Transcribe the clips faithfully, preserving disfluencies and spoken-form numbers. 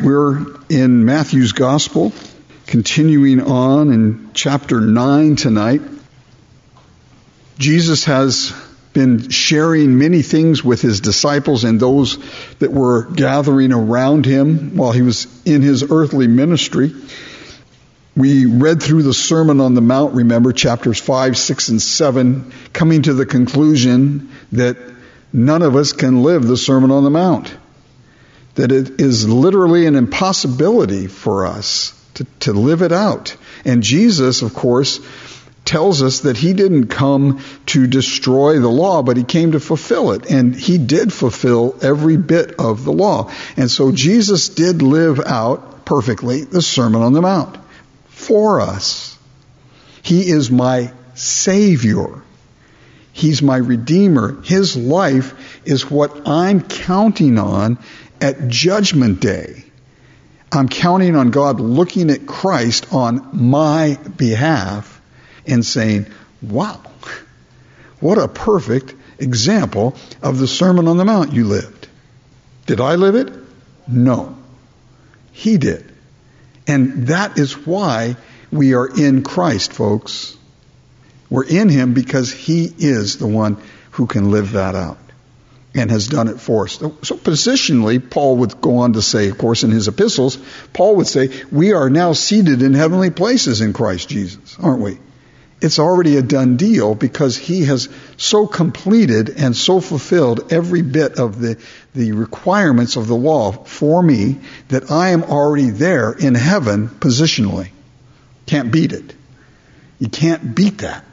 We're in Matthew's Gospel, continuing on in chapter nine tonight. Jesus has been sharing many things with his disciples and those that were gathering around him while he was in his earthly ministry. We read through the Sermon on the Mount, remember, chapters five, six, and seven, coming to the conclusion that none of us can live the Sermon on the Mount. That it is literally an impossibility for us to, to live it out. And Jesus, of course, tells us that he didn't come to destroy the law, but he came to fulfill it. And he did fulfill every bit of the law. And so Jesus did live out perfectly the Sermon on the Mount for us. He is my Savior. He's my Redeemer. His life is what I'm counting on at Judgment Day. I'm counting on God looking at Christ on my behalf and saying, wow, what a perfect example of the Sermon on the Mount you lived. Did I live it? No. He did. And that is why we are in Christ, folks. We're in him because he is the one who can live that out and has done it for us. So positionally, Paul would go on to say, of course, in his epistles, Paul would say, we are now seated in heavenly places in Christ Jesus, aren't we? It's already a done deal because he has so completed and so fulfilled every bit of the, the requirements of the law for me that I am already there in heaven positionally. Can't beat it. You can't beat that.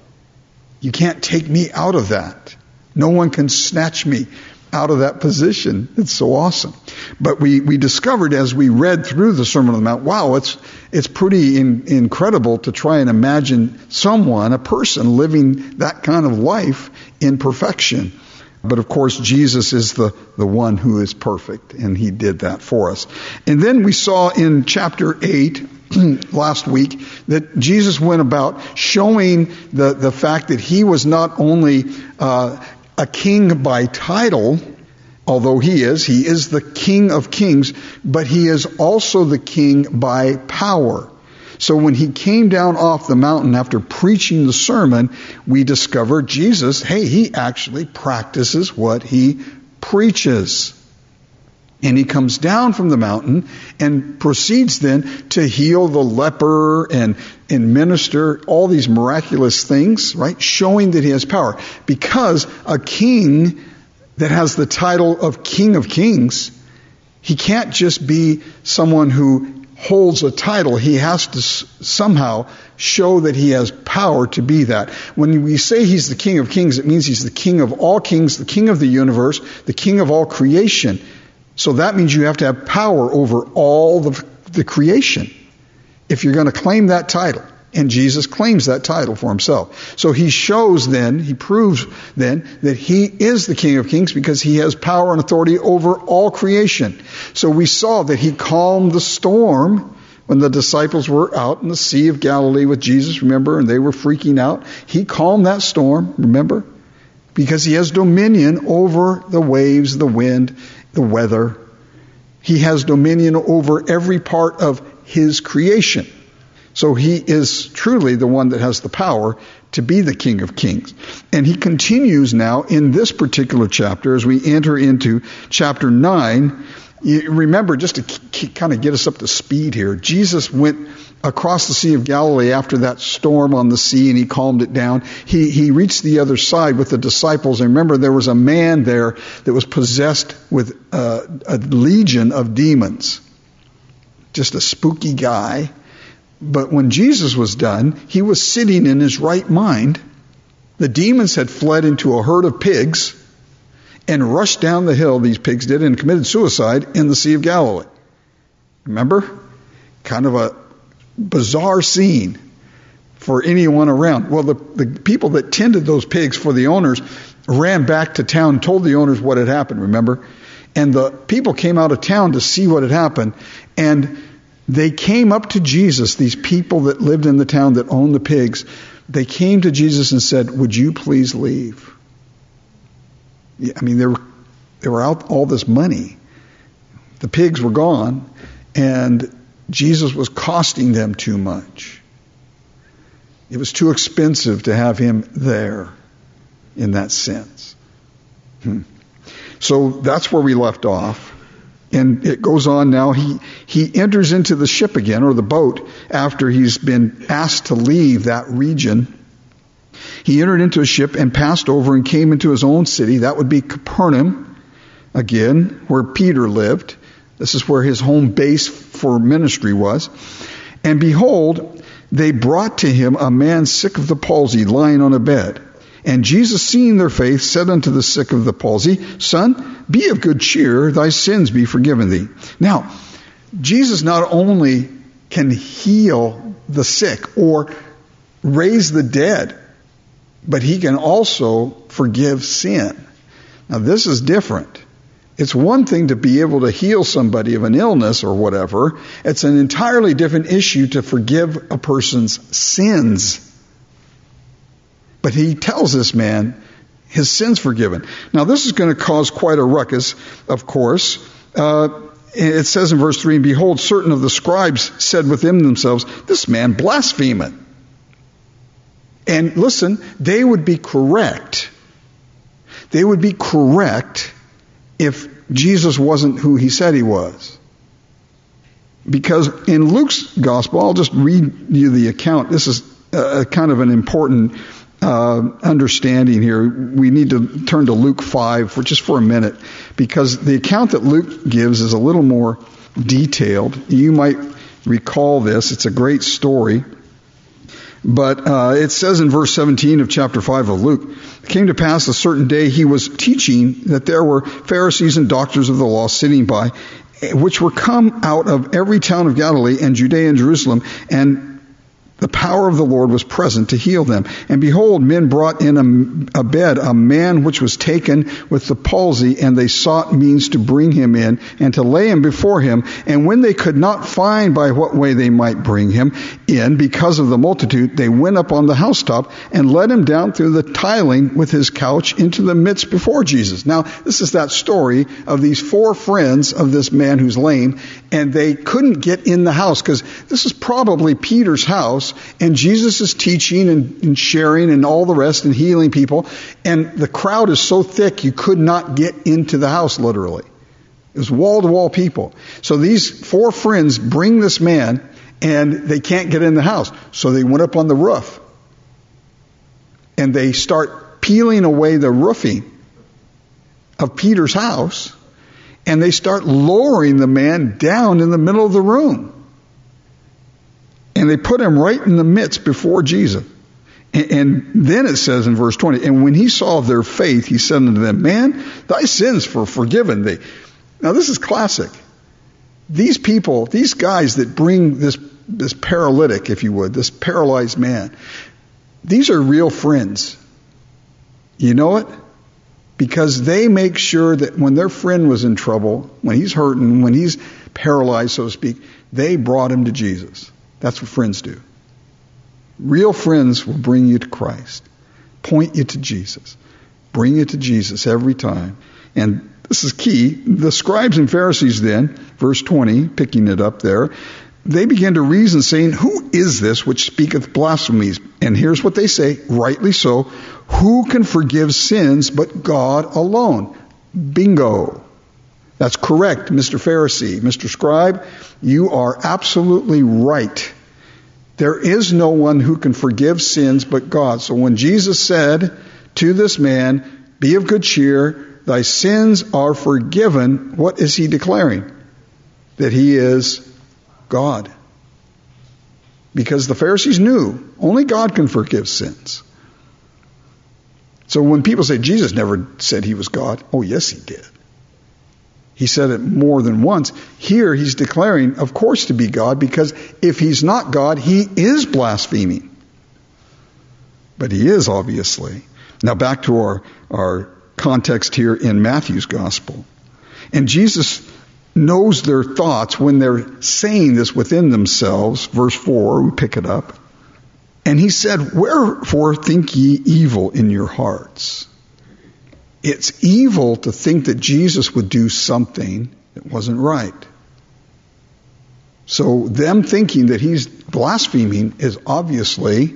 You can't take me out of that. No one can snatch me out of that position. It's so awesome. But we, we discovered as we read through the Sermon on the Mount, wow, it's it's pretty in, incredible to try and imagine someone, a person, living that kind of life in perfection. But of course, Jesus is the, the one who is perfect, and he did that for us. And then we saw in chapter eight, last week, that Jesus went about showing the, the fact that he was not only uh, a king by title, although he is, he is the King of Kings, but he is also the king by power. So when he came down off the mountain after preaching the sermon, we discovered Jesus, hey, he actually practices what he preaches. And he comes down from the mountain and proceeds then to heal the leper and, and minister all these miraculous things, right? Showing that he has power. Because a king that has the title of King of Kings, he can't just be someone who holds a title. He has to s- somehow show that he has power to be that. When we say he's the King of Kings, it means he's the King of all kings, the King of the universe, the King of all creation. So that means you have to have power over all the, the creation if you're going to claim that title. And Jesus claims that title for himself. So he shows then, he proves then, that he is the King of Kings because he has power and authority over all creation. So we saw that he calmed the storm when the disciples were out in the Sea of Galilee with Jesus, remember, and they were freaking out. He calmed that storm, remember, because he has dominion over the waves, the wind, the weather. He has dominion over every part of his creation. So he is truly the one that has the power to be the King of Kings. And he continues now in this particular chapter as we enter into chapter nine. You remember, just to k- kind of get us up to speed here, Jesus went across the Sea of Galilee after that storm on the sea, and he calmed it down. He he reached the other side with the disciples. And remember, there was a man there that was possessed with uh, a legion of demons. Just a spooky guy. But when Jesus was done, he was sitting in his right mind. The demons had fled into a herd of pigs and rushed down the hill, these pigs did, and committed suicide in the Sea of Galilee. Remember? Kind of a bizarre scene for anyone around. Well, the, the people that tended those pigs for the owners ran back to town and told the owners what had happened, remember? And the people came out of town to see what had happened. And they came up to Jesus, these people that lived in the town that owned the pigs. They came to Jesus and said, would you please leave? I mean, they were, they were out all this money. The pigs were gone. and Jesus was costing them too much. It was too expensive to have him there in that sense. Hmm. So that's where we left off. And it goes on now. He, he enters into the ship again, or the boat, after he's been asked to leave that region. He entered into a ship and passed over and came into his own city. That would be Capernaum, again, where Peter lived. This is where his home base for ministry was. And behold, they brought to him a man sick of the palsy, lying on a bed. And Jesus, seeing their faith, said unto the sick of the palsy, Son, be of good cheer, thy sins be forgiven thee. Now, Jesus not only can heal the sick or raise the dead, but he can also forgive sin. Now, this is different. It's one thing to be able to heal somebody of an illness or whatever. It's an entirely different issue to forgive a person's sins. But he tells this man his sins forgiven. Now, this is going to cause quite a ruckus, of course. Uh, it says in verse three, and behold, certain of the scribes said within themselves, this man blasphemeth. And listen, they would be correct. They would be correct if Jesus wasn't who he said he was. Because in Luke's gospel, I'll just read you the account. This is a, a kind of an important uh, understanding here. We need to turn to Luke five for just for a minute, because the account that Luke gives is a little more detailed. You might recall this. It's a great story. But uh, it says in verse seventeen of chapter five of Luke, it came to pass a certain day he was teaching that there were Pharisees and doctors of the law sitting by, which were come out of every town of Galilee and Judea and Jerusalem, and the power of the Lord was present to heal them. And behold, men brought in a, a bed a man which was taken with the palsy, and they sought means to bring him in and to lay him before him. And when they could not find by what way they might bring him in because of the multitude, they went up on the housetop and let him down through the tiling with his couch into the midst before Jesus. Now, this is that story of these four friends of this man who's lame, and they couldn't get in the house because this is probably Peter's house. And Jesus is teaching and, and sharing and all the rest and healing people. And the crowd is so thick you could not get into the house, literally. It was wall-to-wall people. So these four friends bring this man, and they can't get in the house. So they went up on the roof. And they start peeling away the roofing of Peter's house. And they start lowering the man down in the middle of the room. And they put him right in the midst before Jesus. And, and then it says in verse twenty, and when he saw their faith, he said unto them, Man, thy sins were forgiven thee. Now this is classic. These people, these guys that bring this, this paralytic, if you would, this paralyzed man, these are real friends. You know it? Because they make sure that when their friend was in trouble, when he's hurting, when he's paralyzed, so to speak, they brought him to Jesus. That's what friends do. Real friends will bring you to Christ, point you to Jesus, bring you to Jesus every time. And this is key. The scribes and Pharisees then, verse twenty, picking it up there, they began to reason, saying, Who is this which speaketh blasphemies? And here's what they say, rightly so, who can forgive sins but God alone? Bingo. That's correct, Mister Pharisee. Mister Scribe, you are absolutely right. There is no one who can forgive sins but God. So when Jesus said to this man, be of good cheer, thy sins are forgiven, what is he declaring? That he is God. Because the Pharisees knew only God can forgive sins. So when people say Jesus never said he was God, oh yes he did. He said it more than once. Here he's declaring, of course, to be God, because if he's not God, he is blaspheming. But he is, obviously. Now back to our, our context here in Matthew's gospel. And Jesus knows their thoughts when they're saying this within themselves. Verse four, we pick it up. And he said, Wherefore think ye evil in your hearts? It's evil to think that Jesus would do something that wasn't right. So them thinking that he's blaspheming is obviously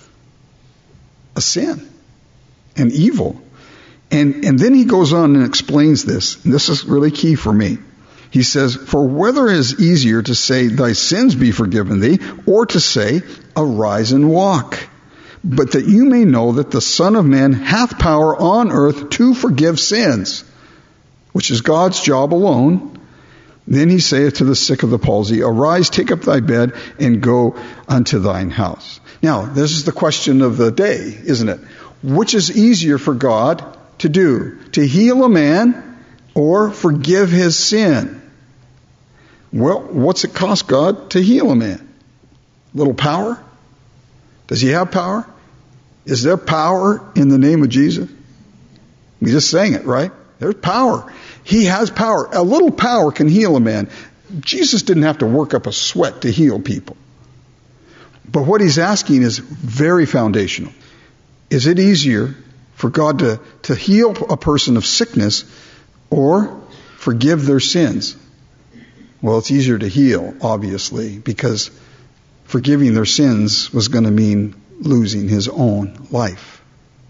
a sin and evil. And, and then he goes on and explains this. And this is really key for me. He says, for whether it is easier to say, thy sins be forgiven thee, or to say, arise and walk. But that you may know that the Son of Man hath power on earth to forgive sins, which is God's job alone. Then he saith to the sick of the palsy, arise, take up thy bed, and go unto thine house. Now, this is the question of the day, isn't it? Which is easier for God to do? To heal a man or forgive his sin? Well, what's it cost God to heal a man? Little power? Does he have power? Is there power in the name of Jesus? We just sang it, right? There's power. He has power. A little power can heal a man. Jesus didn't have to work up a sweat to heal people. But what he's asking is very foundational. Is it easier for God to, to heal a person of sickness or forgive their sins? Well, it's easier to heal, obviously, because forgiving their sins was going to mean losing his own life.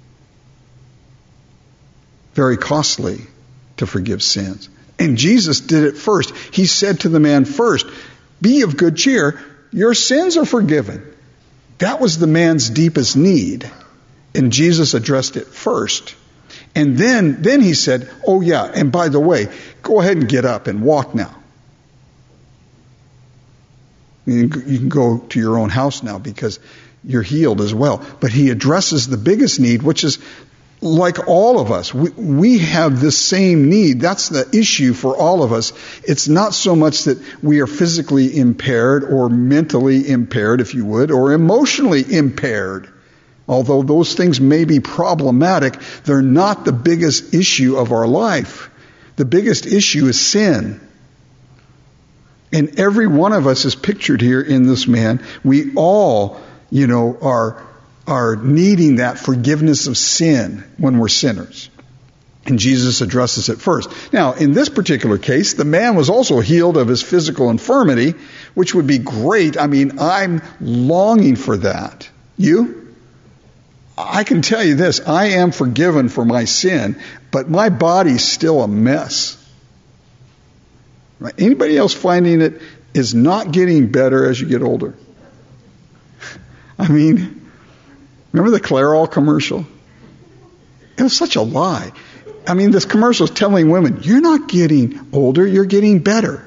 Very costly to forgive sins. And Jesus did it first. He said to the man first, be of good cheer, your sins are forgiven. That was the man's deepest need. And Jesus addressed it first. And then, then he said, oh yeah, and by the way, go ahead and get up and walk now. You can go to your own house now because you're healed as well. But he addresses the biggest need, which is like all of us. We, we have the same need. That's the issue for all of us. It's not so much that we are physically impaired or mentally impaired, if you would, or emotionally impaired. Although those things may be problematic, they're not the biggest issue of our life. The biggest issue is sin. And every one of us is pictured here in this man. We all, you know, are, are needing that forgiveness of sin when we're sinners. And Jesus addresses it first. Now, in this particular case, the man was also healed of his physical infirmity, which would be great. I mean, I'm longing for that. You? I can tell you this, I am forgiven for my sin, but my body's still a mess. Right? Anybody else finding it is not getting better as you get older? I mean, remember the Clairol commercial? It was such a lie. I mean, this commercial is telling women, you're not getting older, you're getting better.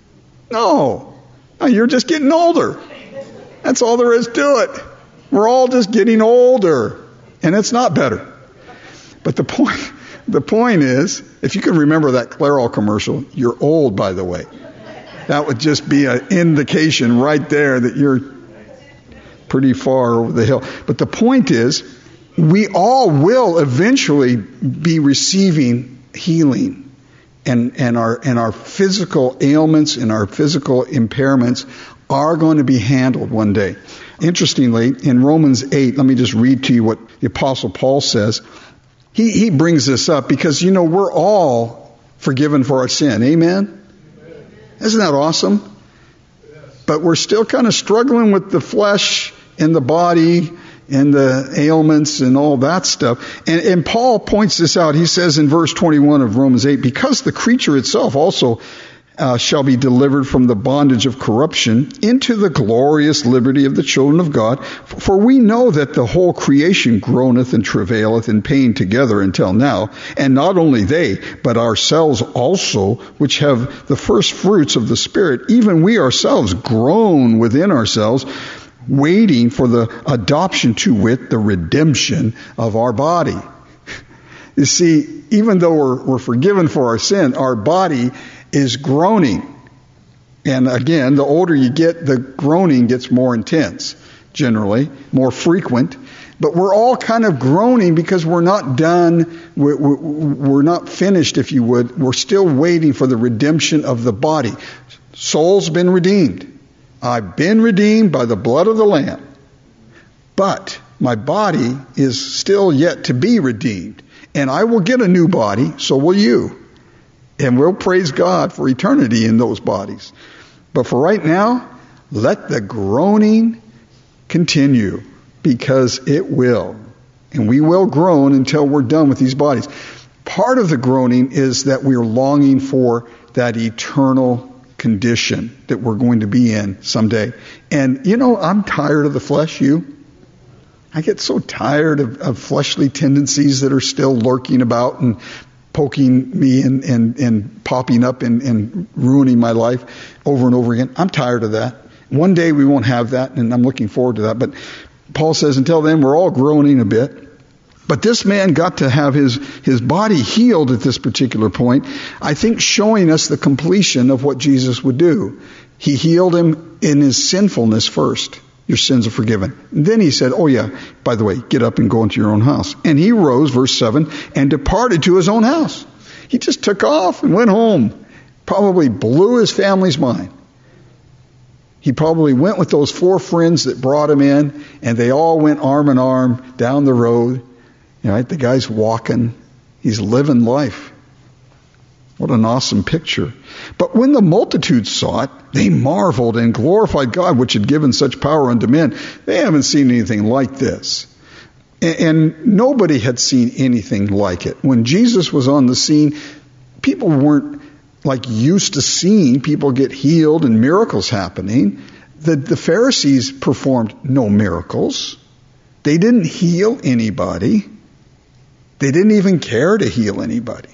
No, no, you're just getting older. That's all there is to it. We're all just getting older. And it's not better. But the point, the point is, if you can remember that Clairol commercial, you're old, by the way. That would just be an indication right there that you're pretty far over the hill. But the point is, we all will eventually be receiving healing. And, and our, and our physical ailments and our physical impairments are going to be handled one day. Interestingly, in Romans eight, let me just read to you what the Apostle Paul says. He, he brings this up because, you know, we're all forgiven for our sin. Amen? Isn't that awesome? But we're still kind of struggling with the flesh and the body and the ailments and all that stuff. And, and Paul points this out. He says in verse twenty-one of Romans eight, because the creature itself also Uh, shall be delivered from the bondage of corruption into the glorious liberty of the children of God. For we know that the whole creation groaneth and travaileth in pain together until now. And not only they, but ourselves also, which have the first fruits of the Spirit, even we ourselves groan within ourselves, waiting for the adoption, to wit, the redemption of our body. You see, even though we're, we're forgiven for our sin, our body is groaning. And again, the older you get, the groaning gets more intense, generally, more frequent. But we're all kind of groaning because we're not done, we're, we're not finished, if you would. We're still waiting for the redemption of the body. Soul's been redeemed. I've been redeemed by the blood of the Lamb. But my body is still yet to be redeemed. And I will get a new body, so will you. And we'll praise God for eternity in those bodies. But for right now, let the groaning continue, because it will. And we will groan until we're done with these bodies. Part of the groaning is that we're longing for that eternal condition that we're going to be in someday. And, you know, I'm tired of the flesh, you. I get so tired of, of fleshly tendencies that are still lurking about and poking me and, and, and popping up and, and ruining my life over and over again. I'm tired of that. One day we won't have that, and I'm looking forward to that. But Paul says, until then, we're all groaning a bit. But this man got to have his, his body healed at this particular point, I think showing us the completion of what Jesus would do. He healed him in his sinfulness first. Your sins are forgiven. And then he said, oh yeah, by the way, get up and go into your own house. And he rose, verse seven, and departed to his own house. He just took off and went home. Probably blew his family's mind. He probably went with those four friends that brought him in, and they all went arm in arm down the road. Right? The guy's walking. He's living life. What an awesome picture. But when the multitude saw it, they marveled and glorified God, which had given such power unto men. They haven't seen anything like this. And nobody had seen anything like it. When Jesus was on the scene, people weren't like used to seeing people get healed and miracles happening. The, the Pharisees performed no miracles. They didn't heal anybody. They didn't even care to heal anybody.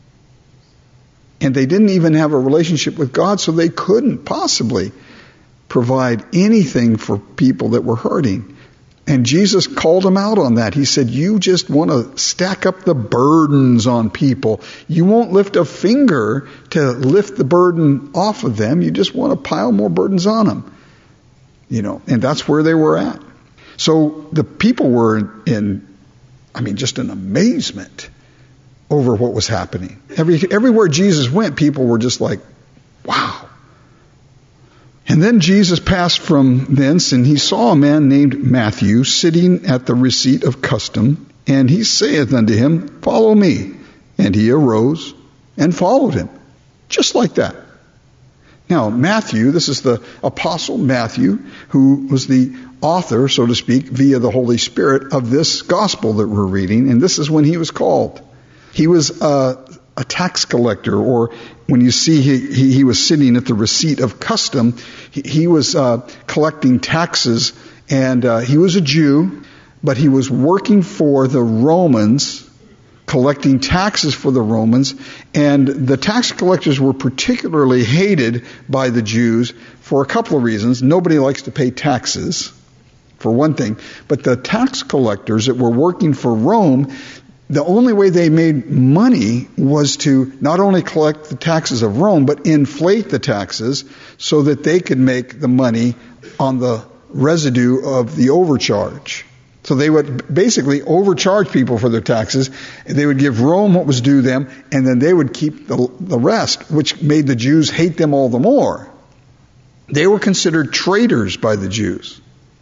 And they didn't even have a relationship with God, so they couldn't possibly provide anything for people that were hurting. And Jesus called them out on that. He said, you just want to stack up the burdens on people. You won't lift a finger to lift the burden off of them. You just want to pile more burdens on them. You know, and that's where they were at. So the people were in, I mean, just in amazement over what was happening. Every, everywhere Jesus went, people were just like, wow. And then Jesus passed from thence, and he saw a man named Matthew sitting at the receipt of custom, and he saith unto him, follow me. And he arose and followed him. Just like that. Now, Matthew, this is the Apostle Matthew, who was the author, so to speak, via the Holy Spirit of this gospel that we're reading, and this is when he was called. He was a, a tax collector, or when you see he, he, he was sitting at the receipt of custom, he, he was uh, collecting taxes, and uh, he was a Jew, but he was working for the Romans, collecting taxes for the Romans, and the tax collectors were particularly hated by the Jews for a couple of reasons. Nobody likes to pay taxes, for one thing, but the tax collectors that were working for Rome, the only way they made money was to not only collect the taxes of Rome, but inflate the taxes so that they could make the money on the residue of the overcharge. So they would basically overcharge people for their taxes. They would give Rome what was due them, and then they would keep the, the rest, which made the Jews hate them all the more. They were considered traitors by the Jews.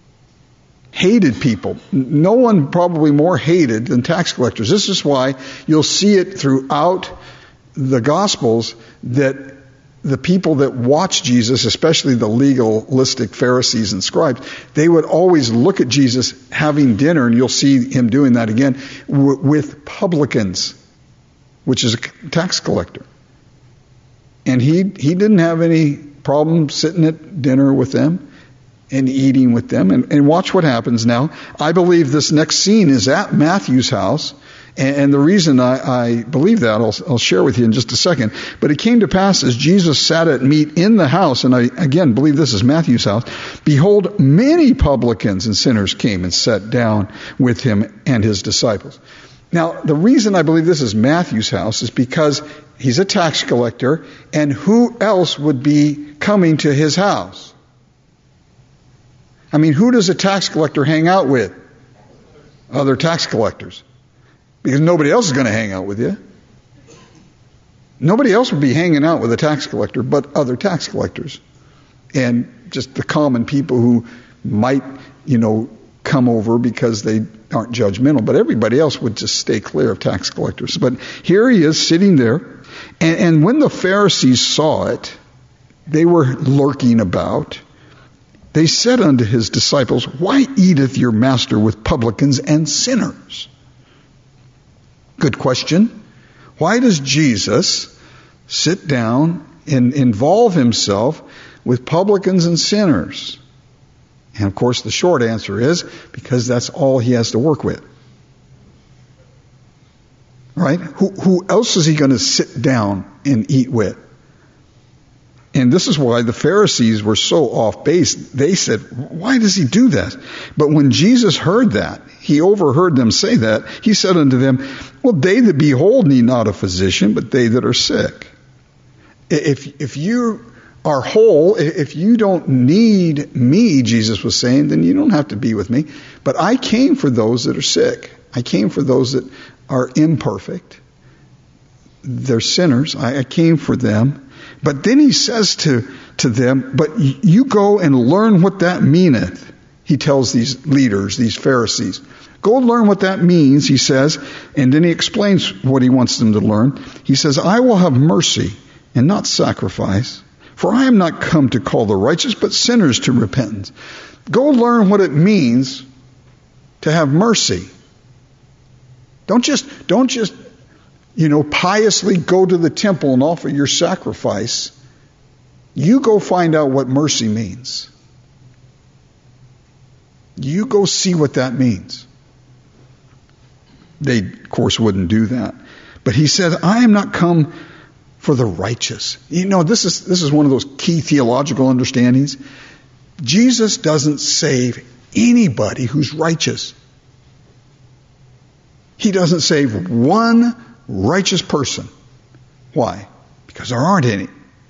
Hated people. No one probably more hated than tax collectors. This is why you'll see it throughout the Gospels that the people that watch Jesus, especially the legalistic Pharisees and scribes, they would always look at Jesus having dinner, and you'll see him doing that again, w- with publicans, which is a tax collector. And he he didn't have any problem sitting at dinner with them and eating with them. And, and watch what happens now. I believe this next scene is at Matthew's house. And, and the reason I, I believe that, I'll, I'll share with you in just a second. But it came to pass as Jesus sat at meat in the house, and I again believe this is Matthew's house, behold, many publicans and sinners came and sat down with him and his disciples. Now, the reason I believe this is Matthew's house is because he's a tax collector, and who else would be coming to his house? I mean, who does a tax collector hang out with? Other tax collectors. Because nobody else is going to hang out with you. Nobody else would be hanging out with a tax collector but other tax collectors. And just the common people who might, you know, come over because they aren't judgmental. But everybody else would just stay clear of tax collectors. But here he is sitting there. And, and when the Pharisees saw it, they were lurking about. They said unto his disciples, why eateth your master with publicans and sinners? Good question. Why does Jesus sit down and involve himself with publicans and sinners? And of course the short answer is because that's all he has to work with. Right? Who, who else is he going to sit down and eat with? And this is why the Pharisees were so off base. They said, why does he do that? But when Jesus heard that, he overheard them say that, he said unto them, well, they that behold need not a physician, but they that are sick. If, if you are whole, if you don't need me, Jesus was saying, then you don't have to be with me. But I came for those that are sick. I came for those that are imperfect. They're sinners. I, I came for them. But then he says to, to them, but you go and learn what that meaneth. He tells these leaders, these Pharisees, go learn what that means, he says, and then he explains what he wants them to learn. He says, I will have mercy and not sacrifice, for I am not come to call the righteous, but sinners to repentance. Go learn what it means to have mercy. Don't just, don't just, you know, piously go to the temple and offer your sacrifice. You go find out what mercy means. You go see what that means. They, of course, wouldn't do that. But he said, I am not come for the righteous. You know, this is, this is one of those key theological understandings. Jesus doesn't save anybody who's righteous. He doesn't save one righteous person. Why? Because there aren't any.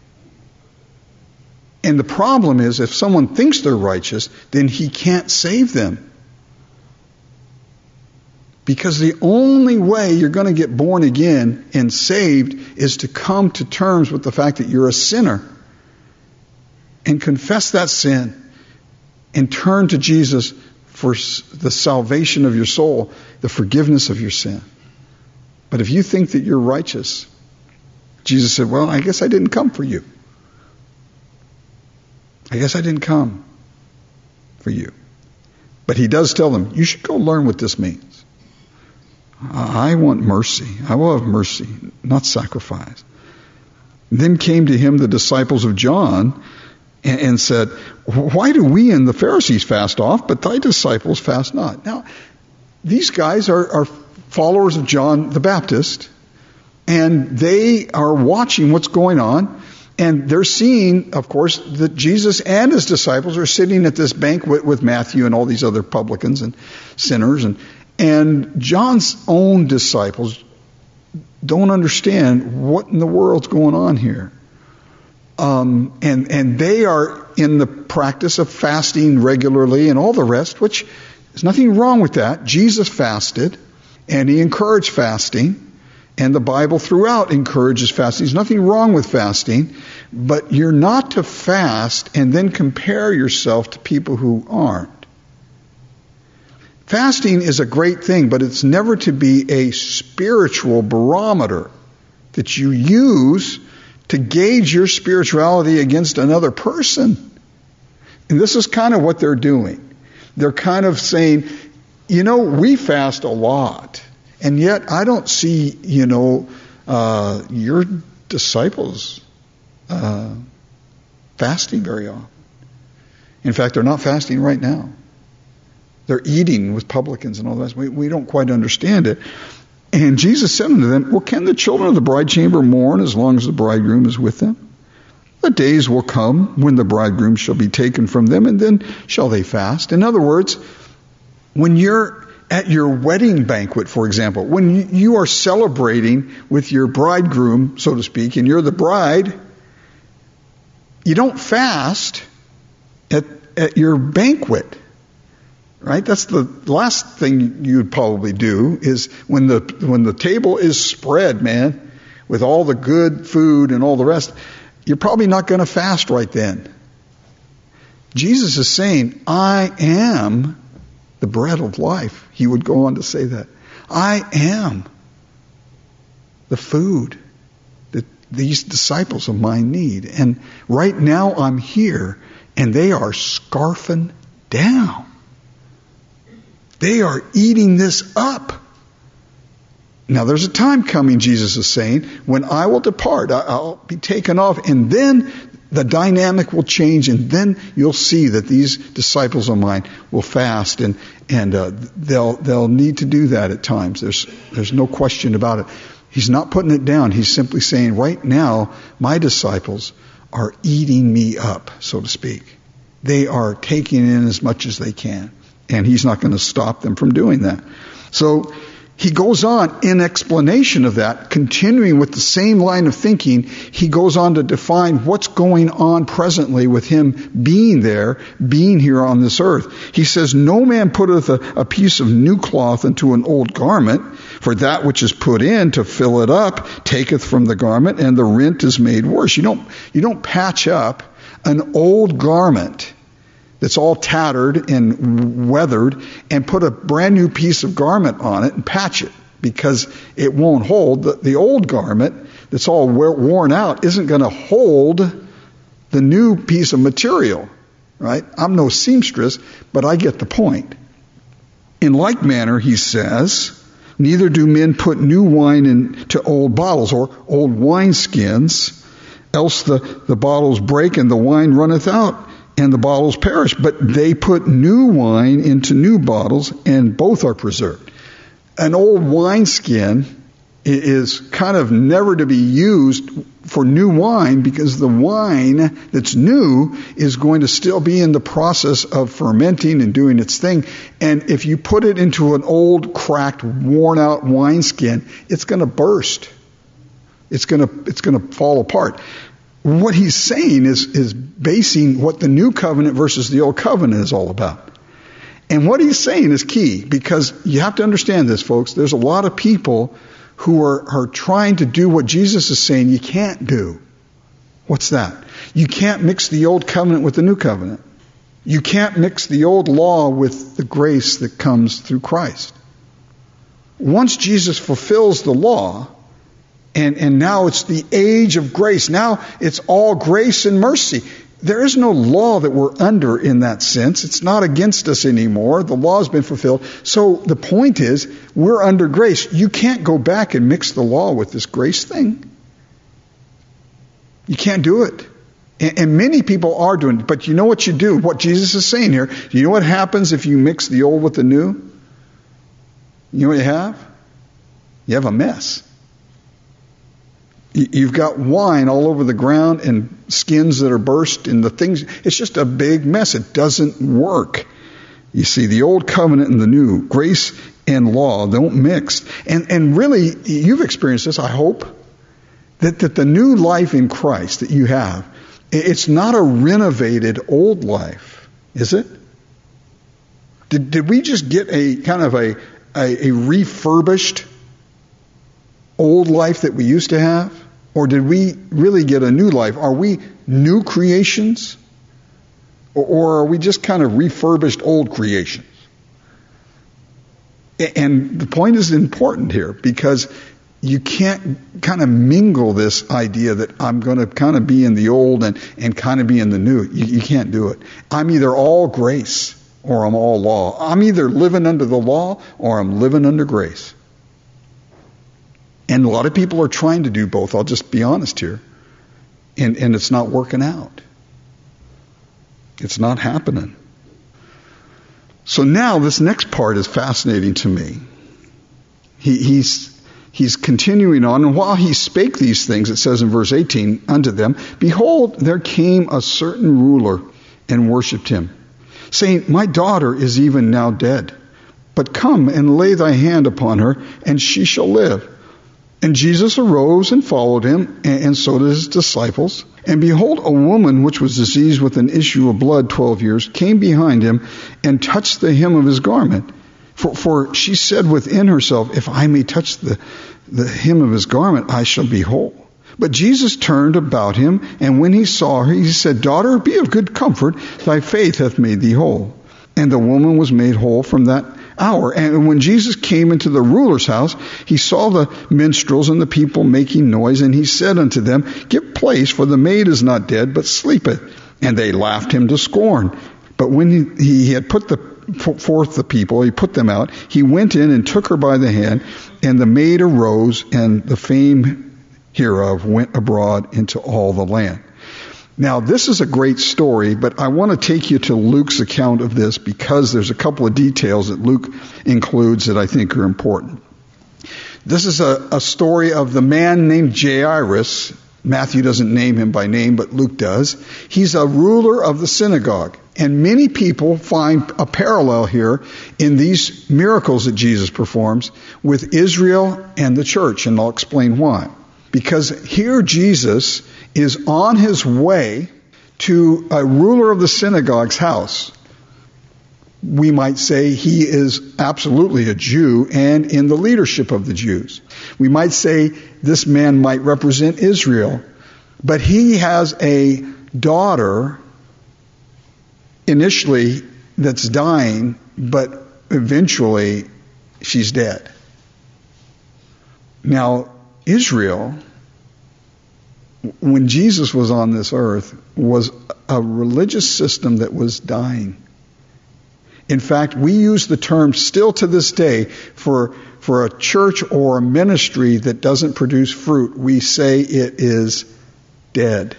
And the problem is, if someone thinks they're righteous, then he can't save them. Because the only way you're going to get born again and saved is to come to terms with the fact that you're a sinner and confess that sin and turn to Jesus for the salvation of your soul, the forgiveness of your sin. But if you think that you're righteous, Jesus said, well, I guess I didn't come for you. I guess I didn't come for you. But he does tell them, you should go learn what this means. I want mercy. I will have mercy, not sacrifice. Then came to him the disciples of John and, and said, why do we and the Pharisees fast oft, but thy disciples fast not? Now, these guys are, are followers of John the Baptist, and they are watching what's going on, and they're seeing, of course, that Jesus and his disciples are sitting at this banquet with Matthew and all these other publicans and sinners, and and John's own disciples don't understand what in the world's going on here. Um, and, and they are in the practice of fasting regularly and all the rest, which there's nothing wrong with that. Jesus fasted, and he encouraged fasting, and the Bible throughout encourages fasting. There's nothing wrong with fasting, but you're not to fast and then compare yourself to people who aren't. Fasting is a great thing, but it's never to be a spiritual barometer that you use to gauge your spirituality against another person. And this is kind of what they're doing. They're kind of saying, you know, we fast a lot, and yet I don't see, you know, uh, your disciples uh, fasting very often. In fact, they're not fasting right now. They're eating with publicans and all that. We, we don't quite understand it. And Jesus said unto them, well, can the children of the bride chamber mourn as long as the bridegroom is with them? The days will come when the bridegroom shall be taken from them, and then shall they fast. In other words, when you're at your wedding banquet, for example, when you are celebrating with your bridegroom, so to speak, and you're the bride, you don't fast at, at your banquet. Right? That's the last thing you'd probably do is when the when the table is spread, man, with all the good food and all the rest, you're probably not going to fast right then. Jesus is saying, I am the bread of life. He would go on to say that. I am the food that, these disciples of mine need. And right now I'm here, and they are scarfing down. They are eating this up. Now there's a time coming, Jesus is saying, when I will depart, I'll be taken off, and then the dynamic will change, and then you'll see that these disciples of mine will fast, and and uh, they'll they'll need to do that at times. There's there's no question about it. He's not putting it down. He's simply saying, right now, my disciples are eating me up, so to speak. They are taking in as much as they can, and he's not going to stop them from doing that. So he goes on in explanation of that, continuing with the same line of thinking. He goes on to define what's going on presently with him being there, being here on this earth. He says, no man putteth a, a piece of new cloth into an old garment, for that which is put in to fill it up taketh from the garment, and the rent is made worse. You don't, you don't patch up an old garment that's all tattered and weathered and put a brand new piece of garment on it and patch it, because it won't hold. The, the old garment that's all worn out isn't going to hold the new piece of material, right? I'm no seamstress, but I get the point. In like manner, he says, neither do men put new wine into old bottles or old wineskins, else the, the bottles break and the wine runneth out, and the bottles perish. But they put new wine into new bottles, and both are preserved. An old wineskin is kind of never to be used for new wine, because the wine that's new is going to still be in the process of fermenting and doing its thing. And if you put it into an old, cracked, worn out wineskin, it's going to burst. It's going to, it's going to fall apart. What he's saying is, is basing what the new covenant versus the old covenant is all about. And what he's saying is key, because you have to understand this, folks. There's a lot of people who are, are trying to do what Jesus is saying you can't do. What's that? You can't mix the old covenant with the new covenant. You can't mix the old law with the grace that comes through Christ. Once Jesus fulfills the law, And, and now it's the age of grace. Now it's all grace and mercy. There is no law that we're under in that sense. It's not against us anymore. The law has been fulfilled. So the point is, we're under grace. You can't go back and mix the law with this grace thing. You can't do it. And, and many people are doing it. But you know what you do? What Jesus is saying here. Do you know what happens if you mix the old with the new? You know what you have? You have a mess. You've got wine all over the ground and skins that are burst and the things. It's just a big mess. It doesn't work. You see, the old covenant and the new, grace and law don't mix. And and really, you've experienced this, I hope, that, that the new life in Christ that you have, it's not a renovated old life, is it? Did, did we just get a kind of a, a, a refurbished old life that we used to have? Or did we really get a new life? Are we new creations? Or, or are we just kind of refurbished old creations? And the point is important here, because you can't kind of mingle this idea that I'm going to kind of be in the old and, and kind of be in the new. You, you can't do it. I'm either all grace or I'm all law. I'm either living under the law or I'm living under grace. And a lot of people are trying to do both. I'll just be honest here. And, and it's not working out. It's not happening. So now this next part is fascinating to me. He, he's, he's continuing on. And while he spake these things, it says in verse eighteen, unto them, behold, there came a certain ruler and worshipped him, saying, my daughter is even now dead. But come and lay thy hand upon her, and she shall live. And Jesus arose and followed him, and so did his disciples. And behold, a woman which was diseased with an issue of blood twelve years came behind him and touched the hem of his garment. For, for she said within herself, if I may touch the, the hem of his garment, I shall be whole. But Jesus turned about him, and when he saw her, he said, daughter, be of good comfort, thy faith hath made thee whole. And the woman was made whole from that hour. And when Jesus came into the ruler's house, he saw the minstrels and the people making noise, and he said unto them, Give place, for the maid is not dead, but sleepeth. And they laughed him to scorn. But when he, he had put the, forth the people, he put them out, he went in and took her by the hand, and the maid arose, and the fame hereof went abroad into all the land. Now, this is a great story, but I want to take you to Luke's account of this because there's a couple of details that Luke includes that I think are important. This is a, a story of the man named Jairus. Matthew doesn't name him by name, but Luke does. He's a ruler of the synagogue. And many people find a parallel here in these miracles that Jesus performs with Israel and the church, and I'll explain why. Because here Jesus is on his way to a ruler of the synagogue's house. We might say he is absolutely a Jew and in the leadership of the Jews. We might say this man might represent Israel, but he has a daughter initially that's dying, but eventually she's dead. Now, Israel, when Jesus was on this earth, was a religious system that was dying. In fact, we use the term still to this day for, for a church or a ministry that doesn't produce fruit. We say it is dead.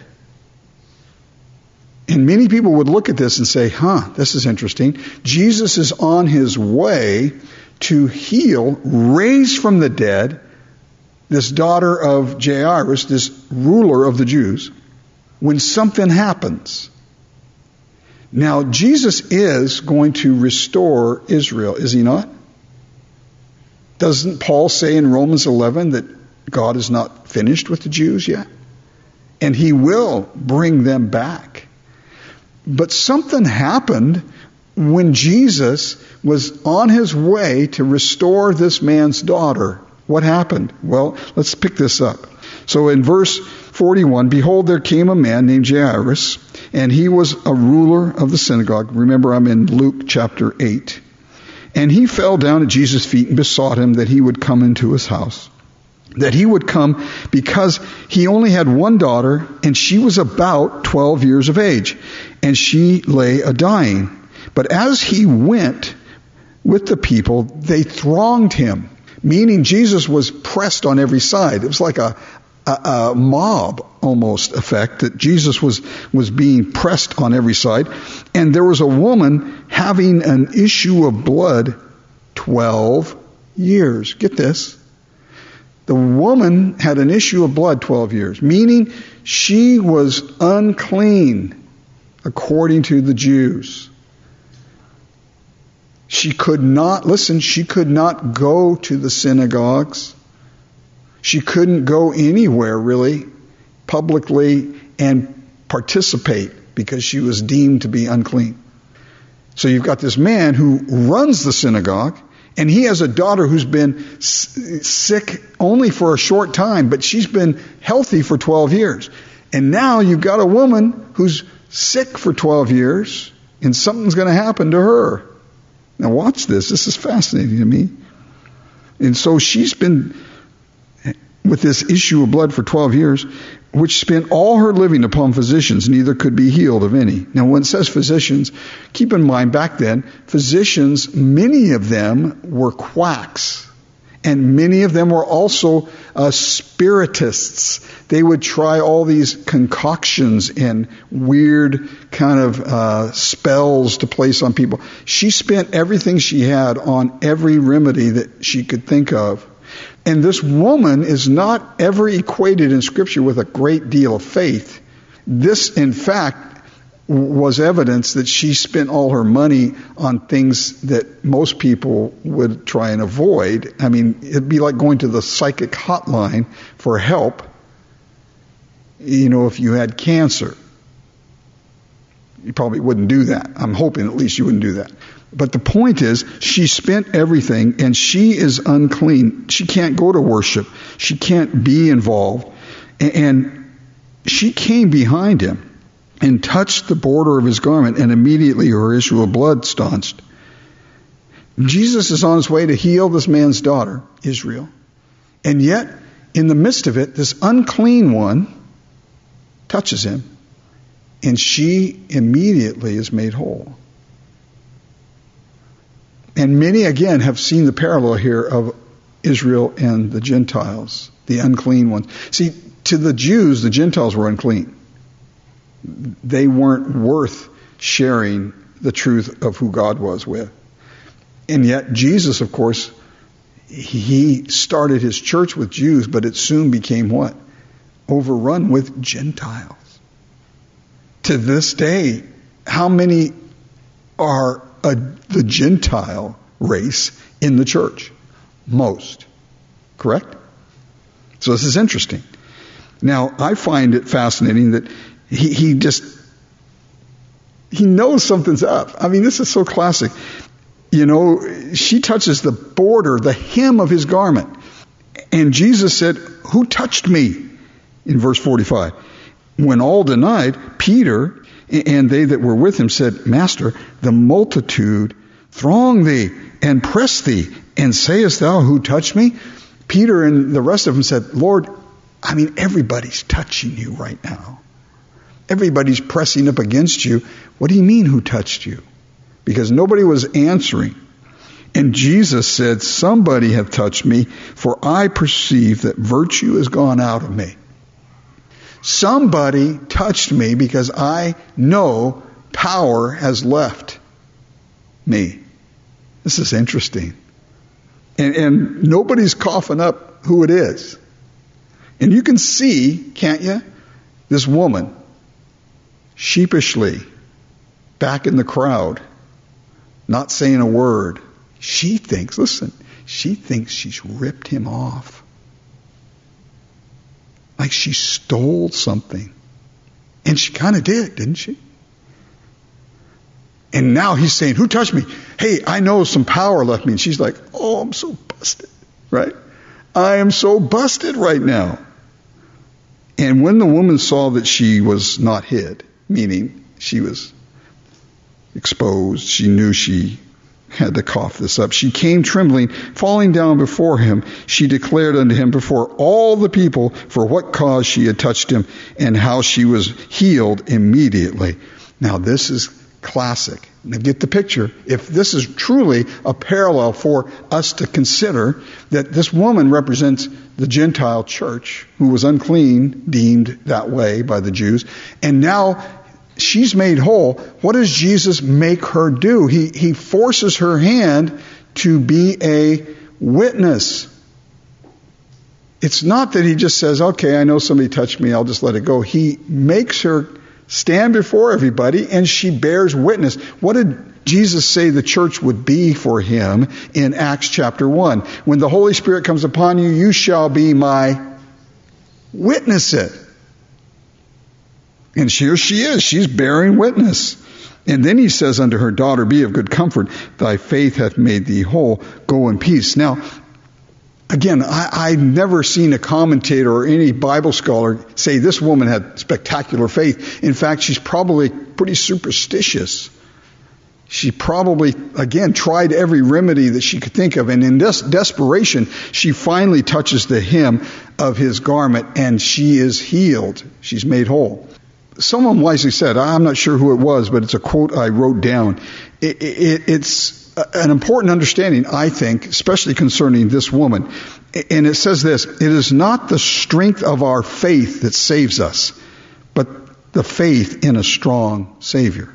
And many people would look at this and say, huh, this is interesting. Jesus is on his way to heal, raise from the dead, this daughter of Jairus, this ruler of the Jews, when something happens. Now, Jesus is going to restore Israel, is he not? Doesn't Paul say in Romans eleven that God is not finished with the Jews yet? And he will bring them back. But something happened when Jesus was on his way to restore this man's daughter. What happened? Well, let's pick this up. So in verse forty-one, behold, there came a man named Jairus, and he was a ruler of the synagogue. Remember, I'm in Luke chapter eight. And he fell down at Jesus' feet and besought him that he would come into his house. That he would come because he only had one daughter, and she was about twelve years of age, and she lay a-dying. But as he went with the people, they thronged him. Meaning Jesus was pressed on every side. It was like a, a, a mob almost effect that Jesus was, was being pressed on every side. And there was a woman having an issue of blood twelve years. Get this. The woman had an issue of blood twelve years, meaning she was unclean according to the Jews. She could not, listen, she could not go to the synagogues. She couldn't go anywhere really publicly and participate because she was deemed to be unclean. So you've got this man who runs the synagogue, and he has a daughter who's been sick only for a short time, but she's been healthy for twelve years. And now you've got a woman who's sick for twelve years, and something's going to happen to her. Now watch this. This is fascinating to me. And so she's been with this issue of blood for twelve years, which spent all her living upon physicians, neither could be healed of any. Now when it says physicians, keep in mind back then, physicians, many of them were quacks. And many of them were also uh, spiritists. They would try all these concoctions and weird kind of uh, spells to place on people. She spent everything she had on every remedy that she could think of. And this woman is not ever equated in Scripture with a great deal of faith. This, in fact, was evidence that she spent all her money on things that most people would try and avoid. I mean, it'd be like going to the psychic hotline for help, you know, if you had cancer. You probably wouldn't do that. I'm hoping at least you wouldn't do that. But the point is, she spent everything, and she is unclean. She can't go to worship. She can't be involved. And she came behind him and touched the border of his garment, and immediately her issue of blood staunched. Jesus is on his way to heal this man's daughter, Israel. And yet, in the midst of it, this unclean one touches him, and she immediately is made whole. And many, again, have seen the parallel here of Israel and the Gentiles, the unclean ones. See, to the Jews, the Gentiles were unclean. They weren't worth sharing the truth of who God was with. And yet, Jesus, of course, he started his church with Jews, but it soon became what? Overrun with Gentiles. To this day, how many are a, the Gentile race in the church? Most. Correct? So this is interesting. Now, I find it fascinating that he, he just, he knows something's up. I mean, this is so classic. You know, she touches the border, the hem of his garment. And Jesus said, "Who touched me?" In verse forty-five. When all denied, Peter and they that were with him said, "Master, the multitude throng thee and press thee, and sayest thou, who touched me?" Peter and the rest of them said, "Lord, I mean, everybody's touching you right now. Everybody's pressing up against you. What do you mean, who touched you?" Because nobody was answering. And Jesus said, "Somebody hath touched me, for I perceive that virtue is gone out of me." Somebody touched me because I know power has left me. This is interesting. And, and nobody's coughing up who it is. And you can see, can't you, this woman sheepishly back in the crowd, not saying a word. She thinks, listen, she thinks she's ripped him off. Like she stole something. And she kind of did, didn't she? And now he's saying, "Who touched me? Hey, I know some power left me." And she's like, "Oh, I'm so busted," right? "I am so busted right now." And when the woman saw that she was not hid, meaning she was exposed, she knew she had to cough this up. She came trembling, falling down before him. She declared unto him before all the people for what cause she had touched him and how she was healed immediately. Now this is classic. Now get the picture. If this is truly a parallel for us to consider, that this woman represents the Gentile church who was unclean, deemed that way by the Jews, and now she's made whole. What does Jesus make her do? He, he forces her hand to be a witness. It's not that he just says, "Okay, I know somebody touched me, I'll just let it go." He makes her stand before everybody, and she bears witness. What did Jesus say the church would be for him in Acts chapter one? When the Holy Spirit comes upon you, you shall be my witnesses. And here she is. She's bearing witness. And then he says unto her, "Daughter, be of good comfort. Thy faith hath made thee whole. Go in peace." Now, again, I, I've never seen a commentator or any Bible scholar say this woman had spectacular faith. In fact, she's probably pretty superstitious. She probably, again, tried every remedy that she could think of. And in this desperation, she finally touches the hem of his garment, and she is healed. She's made whole. Someone wisely said, I'm not sure who it was, but it's a quote I wrote down. It, it, it's an important understanding, I think, especially concerning this woman. And it says this: "It is not the strength of our faith that saves us, but the faith in a strong Savior."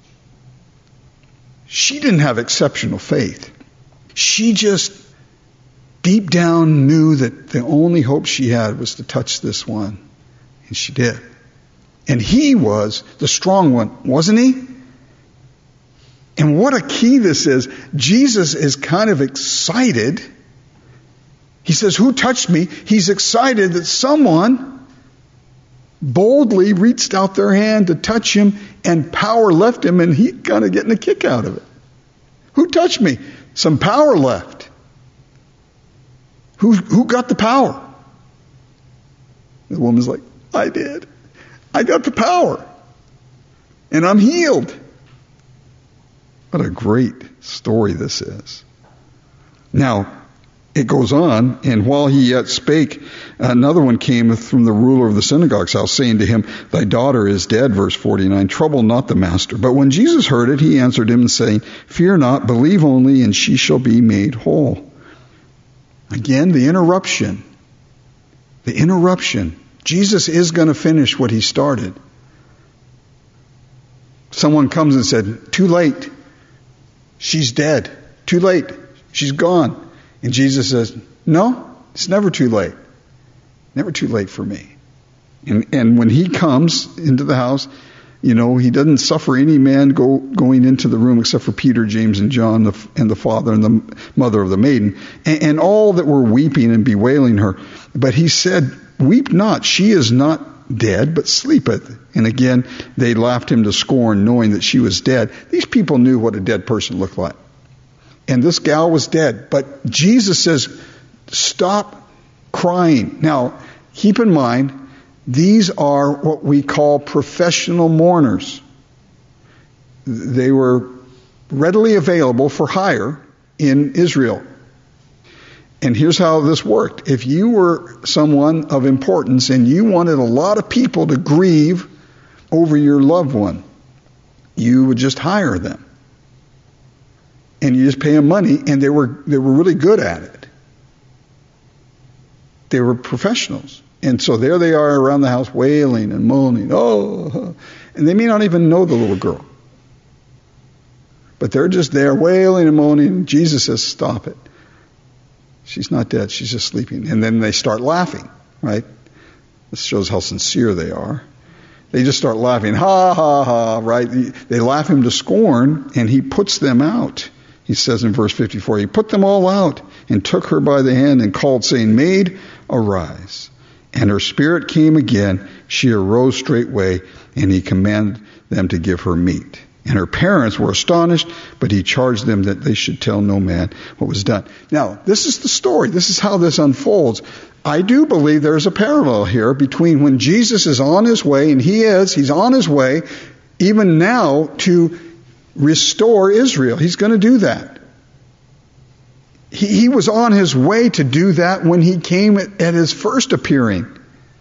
She didn't have exceptional faith. She just deep down knew that the only hope she had was to touch this one. And she did. And he was the strong one, wasn't he? And what a key this is. Jesus is kind of excited. He says, "Who touched me?" He's excited that someone boldly reached out their hand to touch him, and power left him, and he kind of getting a kick out of it. Who touched me? Some power left. Who, who got the power? The woman's like, "I did. I got the power. And I'm healed." What a great story this is. Now, it goes on, and while he yet spake, another one came from the ruler of the synagogue's house, saying to him, Thy daughter is dead, verse forty-nine, trouble not the master. But when Jesus heard it, he answered him, saying, Fear not, believe only, and she shall be made whole. Again, the interruption. The interruption. Jesus is going to finish what he started. Someone comes and said, Too late. She's dead. Too late. She's gone. And Jesus says, no, it's never too late. Never too late for me. And and when he comes into the house, you know, he doesn't suffer any man go, going into the room except for Peter, James, and John, the, and the father and the mother of the maiden, and, and all that were weeping and bewailing her. But he said, Weep not, she is not dead, but sleepeth. And again, they laughed him to scorn, knowing that she was dead. These people knew what a dead person looked like. And this gal was dead. But Jesus says, stop crying. Now, keep in mind, these are what we call professional mourners. They were readily available for hire in Israel. And here's how this worked. If you were someone of importance and you wanted a lot of people to grieve over your loved one, you would just hire them. And you just pay them money, and they were they were really good at it. They were professionals. And so there they are around the house wailing and moaning. Oh, and they may not even know the little girl. But they're just there wailing and moaning. And Jesus says, stop it. She's not dead. She's just sleeping. And then they start laughing, right? This shows how sincere they are. They just start laughing. Ha, ha, ha, right? They laugh him to scorn, and he puts them out. He says in verse fifty-four, he put them all out and took her by the hand and called, saying, Maid, arise. And her spirit came again. She arose straightway, and he commanded them to give her meat. And her parents were astonished, but he charged them that they should tell no man what was done. Now, this is the story. This is how this unfolds. I do believe there's a parallel here between when Jesus is on his way, and he is, he's on his way, even now, to restore Israel. He's going to do that. He, he was on his way to do that when he came at, at his first appearing.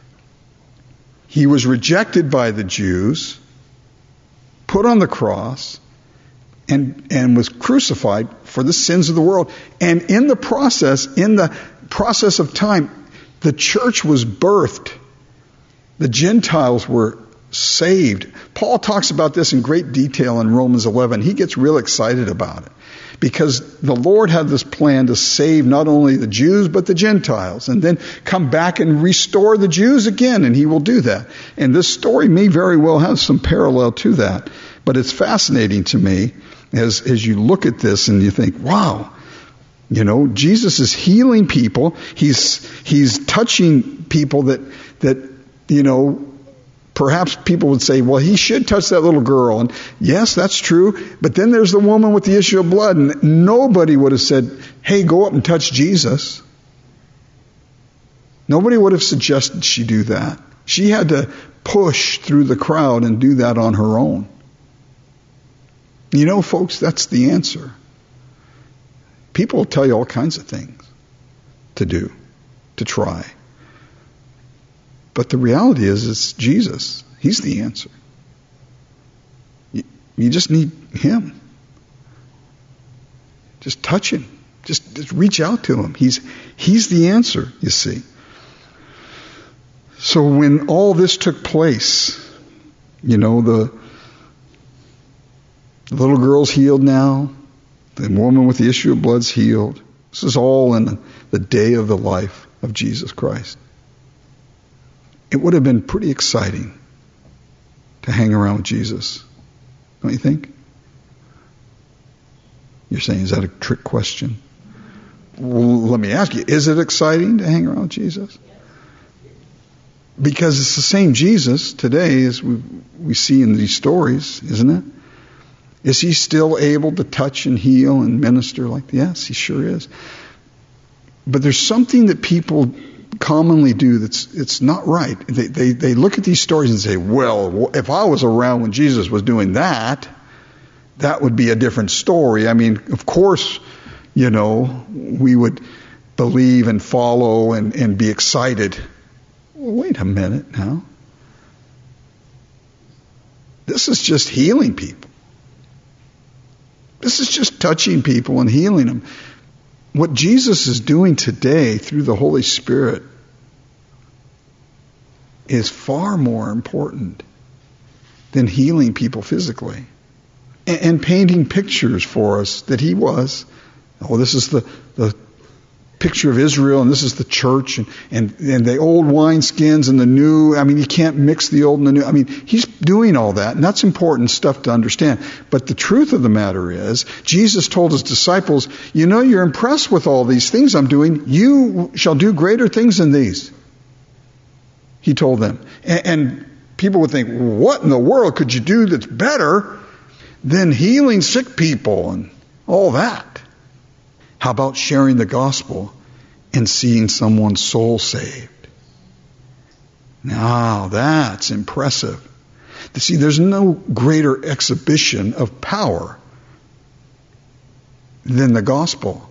He was rejected by the Jews, put on the cross, and, and was crucified for the sins of the world. And in the process, in the process of time, the church was birthed. The Gentiles were saved. Paul talks about this in great detail in Romans eleven. He gets real excited about it because the Lord had this plan to save not only the Jews but the Gentiles, and then come back and restore the Jews again, and he will do that. And this story may very well have some parallel to that, but it's fascinating to me as as you look at this and you think, wow, you know, Jesus is healing people. He's he's touching people that that you know, perhaps people would say, well, he should touch that little girl. And yes, that's true. But then there's the woman with the issue of blood. And nobody would have said, hey, go up and touch Jesus. Nobody would have suggested she do that. She had to push through the crowd and do that on her own. You know, folks, that's the answer. People will tell you all kinds of things to do, to try. But the reality is, it's Jesus. He's the answer. You, you just need him. Just touch him. Just, just reach out to him. He's, he's the answer, you see. So when all this took place, you know, the, the little girl's healed now. The woman with the issue of blood's healed. This is all in the day of the life of Jesus Christ. It would have been pretty exciting to hang around with Jesus, don't you think? You're saying, is that a trick question? Well, let me ask you, is it exciting to hang around with Jesus? Because it's the same Jesus today as we, we see in these stories, isn't it? Is he still able to touch and heal and minister like that? Yes, he sure is. But there's something that people commonly do that's it's not right. They, they they look at these stories and say, well, if I was around when Jesus was doing that, that would be a different story. I mean, of course, you know, we would believe and follow and, and be excited. Well, wait a minute now. This is just healing people. This is just touching people and healing them. What Jesus is doing today through the Holy Spirit is far more important than healing people physically. And, and painting pictures for us that he was. Oh, this is the, the picture of Israel, and this is the church, and, and, and the old wineskins and the new. I mean, you can't mix the old and the new. I mean, he's doing all that, and that's important stuff to understand. But the truth of the matter is, Jesus told his disciples, you know, you're impressed with all these things I'm doing. You shall do greater things than these. He told them. And, and people would think, what in the world could you do that's better than healing sick people and all that? How about sharing the gospel and seeing someone's soul saved? Now, that's impressive. You see, there's no greater exhibition of power than the gospel.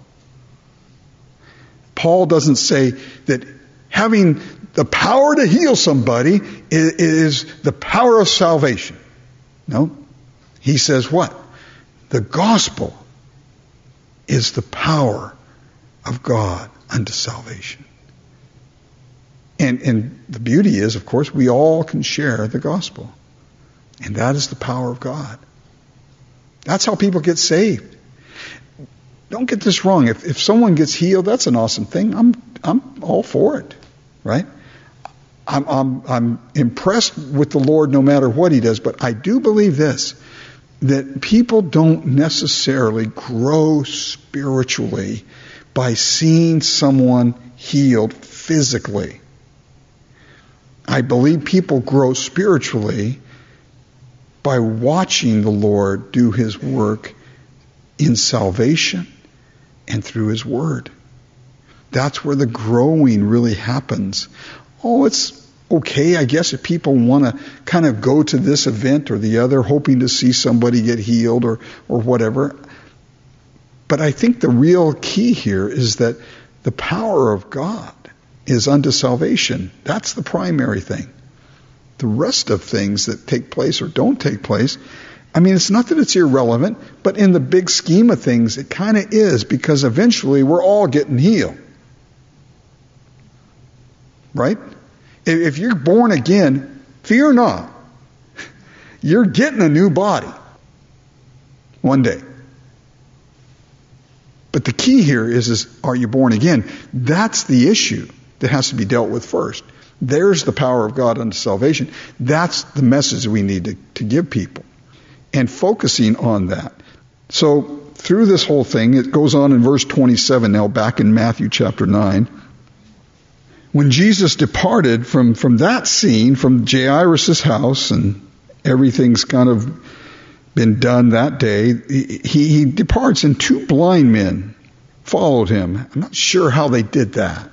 Paul doesn't say that having the power to heal somebody is, is the power of salvation. No. He says what? The gospel is the power of God unto salvation. And, and the beauty is, of course, we all can share the gospel. And that is the power of God. That's how people get saved. Don't get this wrong. If, if someone gets healed, that's an awesome thing. I'm, I'm all for it, right? I'm, I'm, I'm impressed with the Lord no matter what he does, but I do believe this, that people don't necessarily grow spiritually by seeing someone healed physically. I believe people grow spiritually by watching the Lord do his work in salvation and through his word. That's where the growing really happens. Oh, it's okay, I guess, if people want to kind of go to this event or the other, hoping to see somebody get healed or, or whatever. But I think the real key here is that the power of God is unto salvation. That's the primary thing. The rest of things that take place or don't take place, I mean, it's not that it's irrelevant, but in the big scheme of things, it kind of is, because eventually we're all getting healed. Right? If you're born again, fear not. You're getting a new body one day. But the key here is, is, are you born again? That's the issue that has to be dealt with first. There's the power of God unto salvation. That's the message we need to, to give people. And focusing on that. So through this whole thing, it goes on in verse twenty-seven now, back in Matthew chapter nine. When Jesus departed from, from that scene, from Jairus' house, and everything's kind of been done that day, he, he departs, and two blind men followed him. I'm not sure how they did that.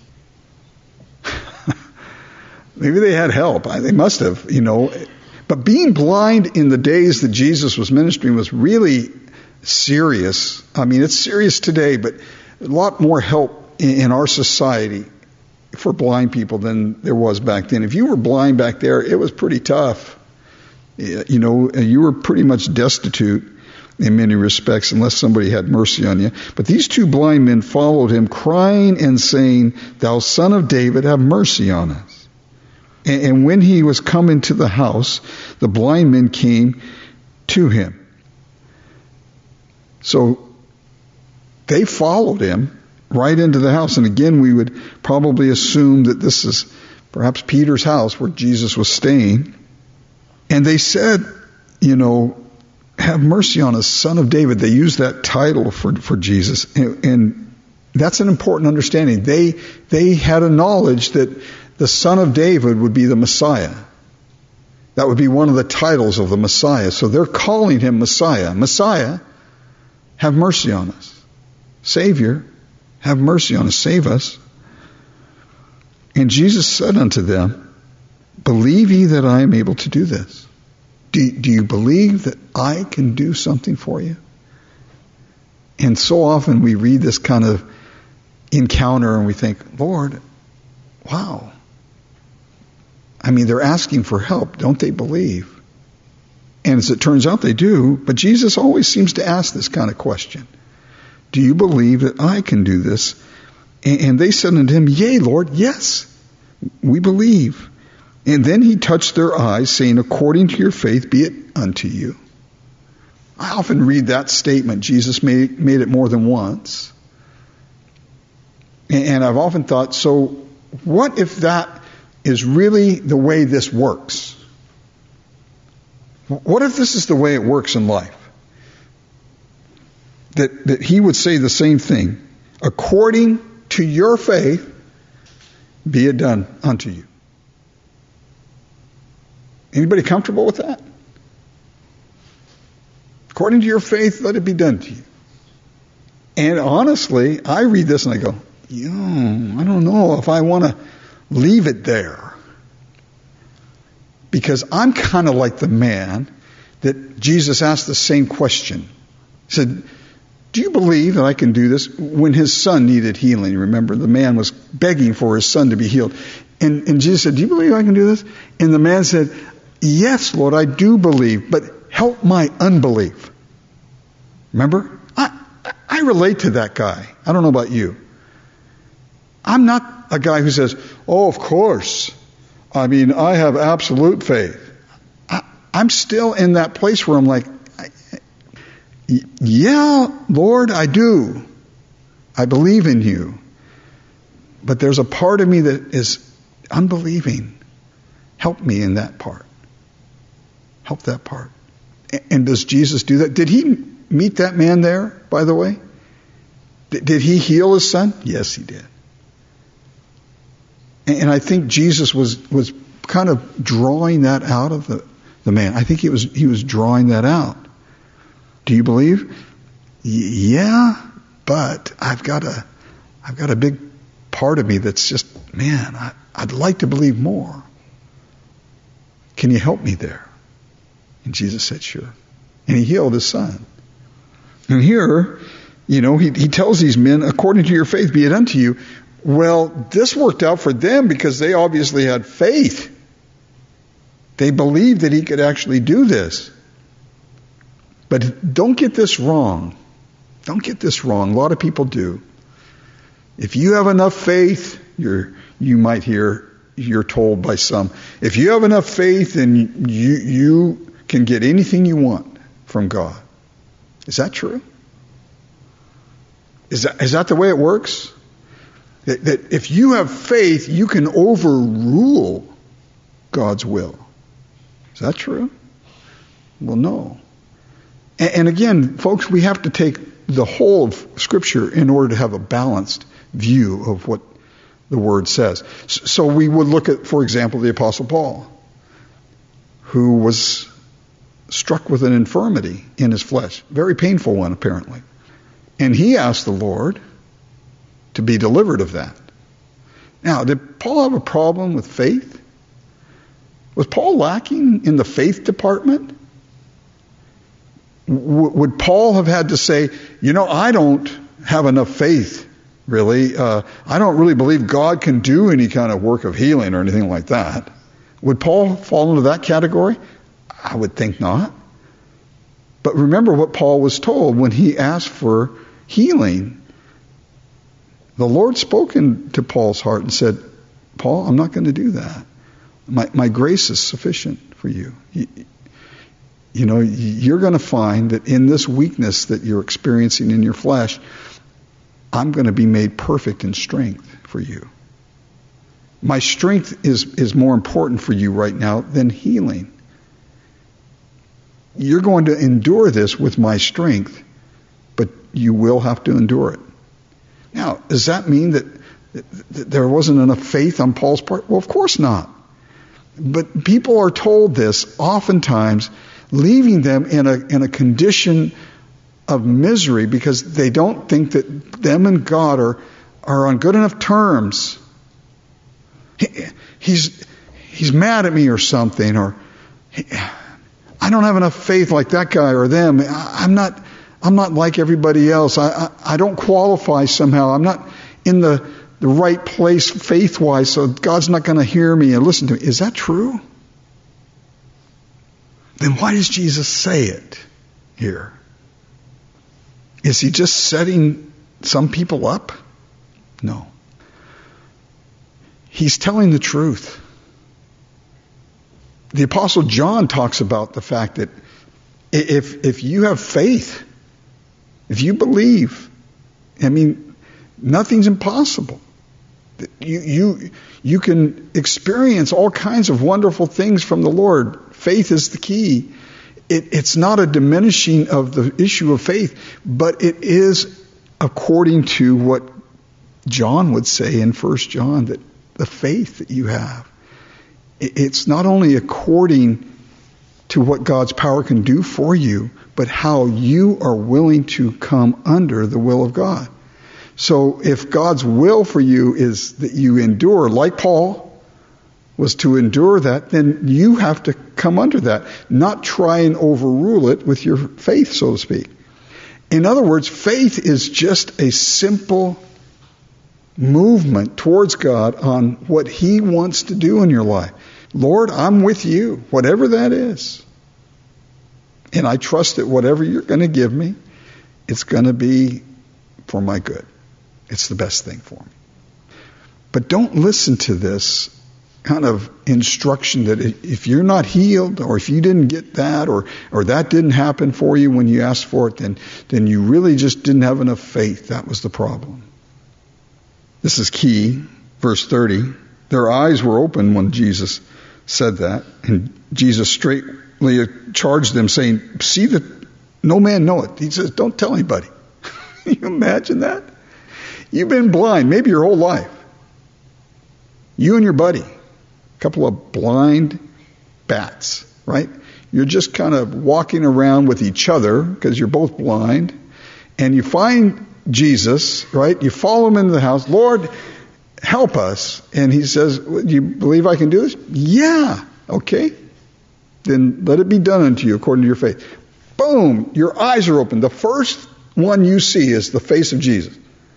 Maybe they had help. They must have, you know. But being blind in the days that Jesus was ministering was really serious. I mean, it's serious today, but a lot more help in, in our society for blind people than there was back then. If you were blind back there, it was pretty tough. You know, you were pretty much destitute in many respects unless somebody had mercy on you. But these two blind men followed him, crying and saying, "Thou Son of David, have mercy on us." And, and when he was come into the house, the blind men came to him. So they followed him right into the house. And again, we would probably assume that this is perhaps Peter's house where Jesus was staying. And they said, you know, "Have mercy on us, Son of David." They used that title for, for Jesus. And, and that's an important understanding. They, they had a knowledge that the Son of David would be the Messiah. That would be one of the titles of the Messiah. So they're calling him Messiah. Messiah, have mercy on us. Savior, have mercy on us, save us. And Jesus said unto them, "Believe ye that I am able to do this?" Do, do you believe that I can do something for you? And so often we read this kind of encounter and we think, Lord, wow. I mean, they're asking for help. Don't they believe? And as it turns out, they do. But Jesus always seems to ask this kind of question. Do you believe that I can do this? And they said unto him, Yea, Lord, yes, we believe. And then he touched their eyes, saying, According to your faith be it unto you. I often read that statement. Jesus made, made it more than once. And I've often thought, so what if that is really the way this works? What if this is the way it works in life? That, that he would say the same thing. According to your faith, be it done unto you. Anybody comfortable with that? According to your faith, let it be done to you. And honestly, I read this and I go, you know, I don't know if I want to leave it there. Because I'm kind of like the man that Jesus asked the same question. He said, do you believe that I can do this? When his son needed healing, remember, the man was begging for his son to be healed. And, and Jesus said, do you believe I can do this? And the man said, yes, Lord, I do believe, but help my unbelief. Remember? I, I relate to that guy. I don't know about you. I'm not a guy who says, oh, of course. I mean, I have absolute faith. I, I'm still in that place where I'm like, I, yeah, Lord, I do. I believe in you. But there's a part of me that is unbelieving. Help me in that part. Help that part. And does Jesus do that? Did he meet that man there, by the way? Did he heal his son? Yes, he did. And I think Jesus was, was kind of drawing that out of the, the man. I think he was he was drawing that out. Do you believe? Y- yeah, but I've got a I've got a big part of me that's just, man, I, I'd like to believe more. Can you help me there? And Jesus said, sure. And he healed his son. And here, you know, he, he tells these men, according to your faith be it unto you. Well, this worked out for them because they obviously had faith. They believed that he could actually do this. But don't get this wrong. Don't get this wrong. A lot of people do. If you have enough faith, you're, you might hear, you're told by some, if you have enough faith, then you, you can get anything you want from God. Is that true? Is that, is that the way it works? That, that if you have faith, you can overrule God's will. Is that true? Well, no. And, and again, folks, we have to take the whole of Scripture in order to have a balanced view of what the Word says. So we would look at, for example, the Apostle Paul, who was struck with an infirmity in his flesh. Very painful one, apparently. And he asked the Lord to be delivered of that. Now, did Paul have a problem with faith? Was Paul lacking in the faith department? W- would Paul have had to say, you know, I don't have enough faith, really. Uh, I don't really believe God can do any kind of work of healing or anything like that. Would Paul fall into that category? I would think not. But remember what Paul was told when he asked for healing. The Lord spoke into Paul's heart and said, Paul, I'm not going to do that. My, my grace is sufficient for you. you. You know, you're going to find that in this weakness that you're experiencing in your flesh, I'm going to be made perfect in strength for you. My strength is, is more important for you right now than healing. You're going to endure this with my strength, but you will have to endure it. Now, does that mean that, that there wasn't enough faith on Paul's part? Well, of course not. But people are told this oftentimes, leaving them in a in a condition of misery because they don't think that them and God are, are on good enough terms. He, he's he's mad at me or something, or he, I don't have enough faith like that guy or them. I, I'm not I'm not like everybody else. I, I, I don't qualify somehow. I'm not in the, the right place faith-wise, so God's not going to hear me and listen to me. Is that true? Then why does Jesus say it here? Is he just setting some people up? No. He's telling the truth. The Apostle John talks about the fact that if if you have faith, if you believe, I mean, nothing's impossible. You you you can experience all kinds of wonderful things from the Lord. Faith is the key. It, it's not a diminishing of the issue of faith, but it is according to what John would say in First John, that the faith that you have, it, it's not only according to what God's power can do for you, but how you are willing to come under the will of God. So if God's will for you is that you endure, like Paul was to endure that, then you have to come under that, not try and overrule it with your faith, so to speak. In other words, faith is just a simple movement towards God on what He wants to do in your life. Lord, I'm with you, whatever that is. And I trust that whatever you're going to give me, it's going to be for my good. It's the best thing for me. But don't listen to this kind of instruction that if you're not healed, or if you didn't get that, or or that didn't happen for you when you asked for it, then then you really just didn't have enough faith. That was the problem. This is key. Verse thirty. Their eyes were open when Jesus said that, and Jesus straightly charged them, saying, see that no man know it. He says, don't tell anybody. Can you imagine that? You've been blind maybe your whole life. You and your buddy, a couple of blind bats, right? You're just kind of walking around with each other because you're both blind, and you find Jesus, right? You follow him into the house. Lord, help us. And he says, do you believe I can do this? Yeah. Okay. Then let it be done unto you according to your faith. Boom. Your eyes are open. The first one you see is the face of Jesus.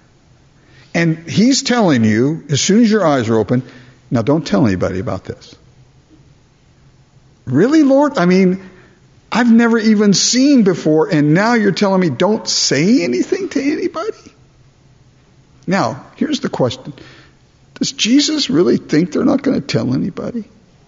And he's telling you, as soon as your eyes are open, now don't tell anybody about this. Really, Lord? I mean, I've never even seen before, and now you're telling me don't say anything to anybody? Now, here's the question. Does Jesus really think they're not going to tell anybody?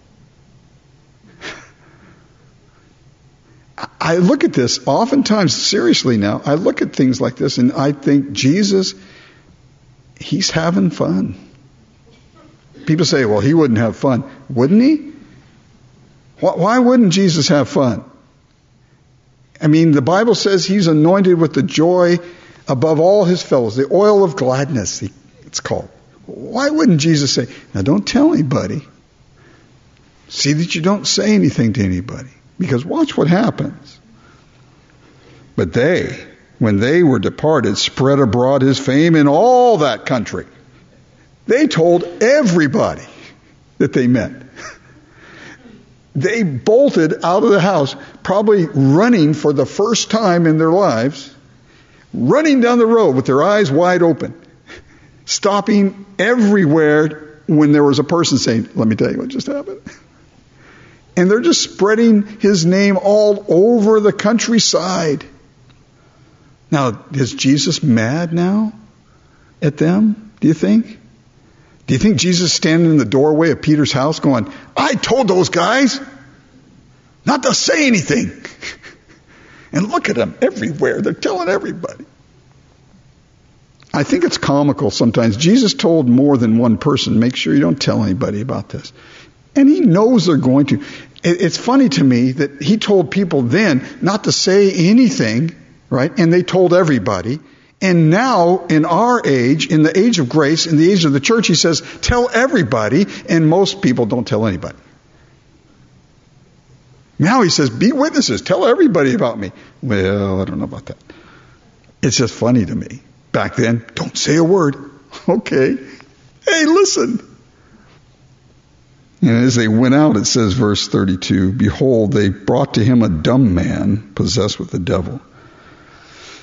I look at this oftentimes seriously now. I look at things like this and I think Jesus, he's having fun. People say, well, he wouldn't have fun. Wouldn't he? Why wouldn't Jesus have fun? I mean, the Bible says he's anointed with the joy above all his fellows, the oil of gladness, it's called. Why wouldn't Jesus say, now don't tell anybody. See that you don't say anything to anybody. Because watch what happens. But they, when they were departed, spread abroad his fame in all that country. They told everybody that they met. They bolted out of the house, probably running for the first time in their lives, running down the road with their eyes wide open, stopping everywhere when there was a person saying, let me tell you what just happened. And they're just spreading his name all over the countryside. Now, is Jesus mad now at them, do you think? Do you think Jesus is standing in the doorway of Peter's house going, I told those guys not to say anything. And look at them everywhere. They're telling everybody. I think it's comical sometimes. Jesus told more than one person, make sure you don't tell anybody about this. And he knows they're going to. It's funny to me that he told people then not to say anything, right? And they told everybody. And now, in our age, in the age of grace, in the age of the church, he says, tell everybody, and most people don't tell anybody. Now he says, be witnesses, tell everybody about me. Well, I don't know about that. It's just funny to me. Back then, don't say a word. Okay. Hey, listen. And as they went out, it says, verse thirty-two, behold, they brought to him a dumb man possessed with the devil.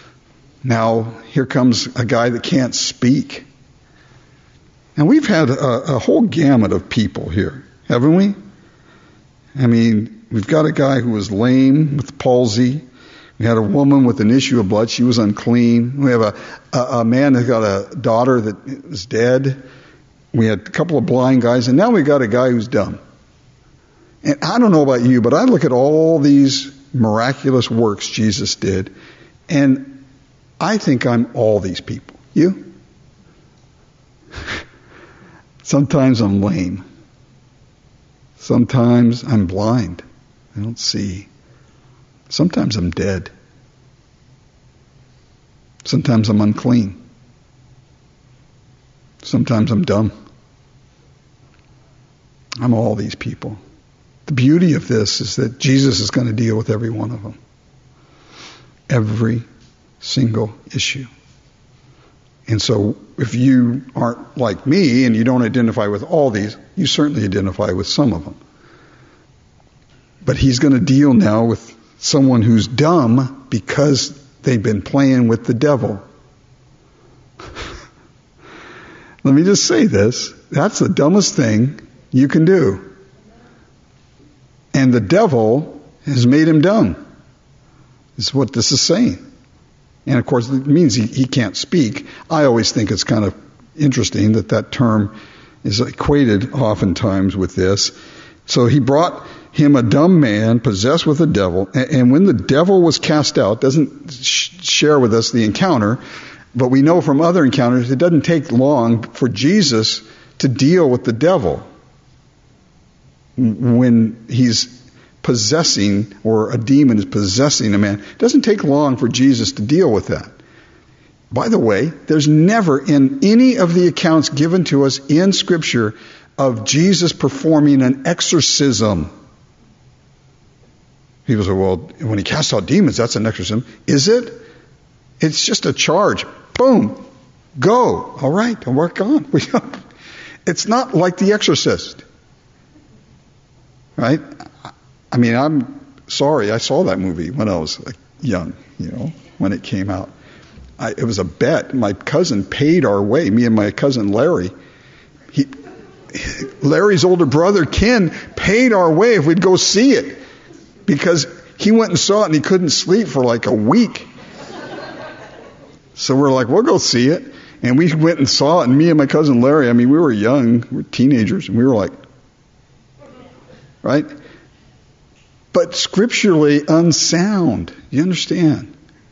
Now, here comes a guy that can't speak. And we've had a, a whole gamut of people here, haven't we? I mean, we've got a guy who was lame with palsy. We had a woman with an issue of blood. She was unclean. We have a, a, a man who's got a daughter that was dead. We had a couple of blind guys. And now we got a guy who's dumb. And I don't know about you, but I look at all these miraculous works Jesus did, and I think I'm all these people. You? Sometimes I'm lame. Sometimes I'm blind. I don't see. Sometimes I'm dead. Sometimes I'm unclean. Sometimes I'm dumb. I'm all these people. The beauty of this is that Jesus is going to deal with every one of them. Every single issue. And so if you aren't like me and you don't identify with all these, you certainly identify with some of them. But he's going to deal now with someone who's dumb because they've been playing with the devil. Let me just say this. That's the dumbest thing you can do. And the devil has made him dumb. Is what this is saying. And of course, it means he, he can't speak. I always think it's kind of interesting that that term is equated oftentimes with this. So he brought him a dumb man possessed with a devil. And, and when the devil was cast out, doesn't sh- share with us the encounter, but we know from other encounters it doesn't take long for Jesus to deal with the devil when he's possessing, or a demon is possessing a man. It doesn't take long for Jesus to deal with that. By the way, there's never in any of the accounts given to us in Scripture of Jesus performing an exorcism. People say, well, when he casts out demons, that's an exorcism. Is it? It's just a charge. Boom. Go. All right. And work on. It's not like The Exorcist. Right? I mean, I'm sorry. I saw that movie when I was young, you know, when it came out. I, it was a bet. My cousin paid our way, me and my cousin Larry. He, Larry's older brother, Ken, paid our way if we'd go see it. Because he went and saw it and he couldn't sleep for like a week. So we're like, we'll go see it. And we went and saw it. And me and my cousin Larry, I mean, we were young. We were teenagers. And we were like, right? But scripturally unsound. You understand?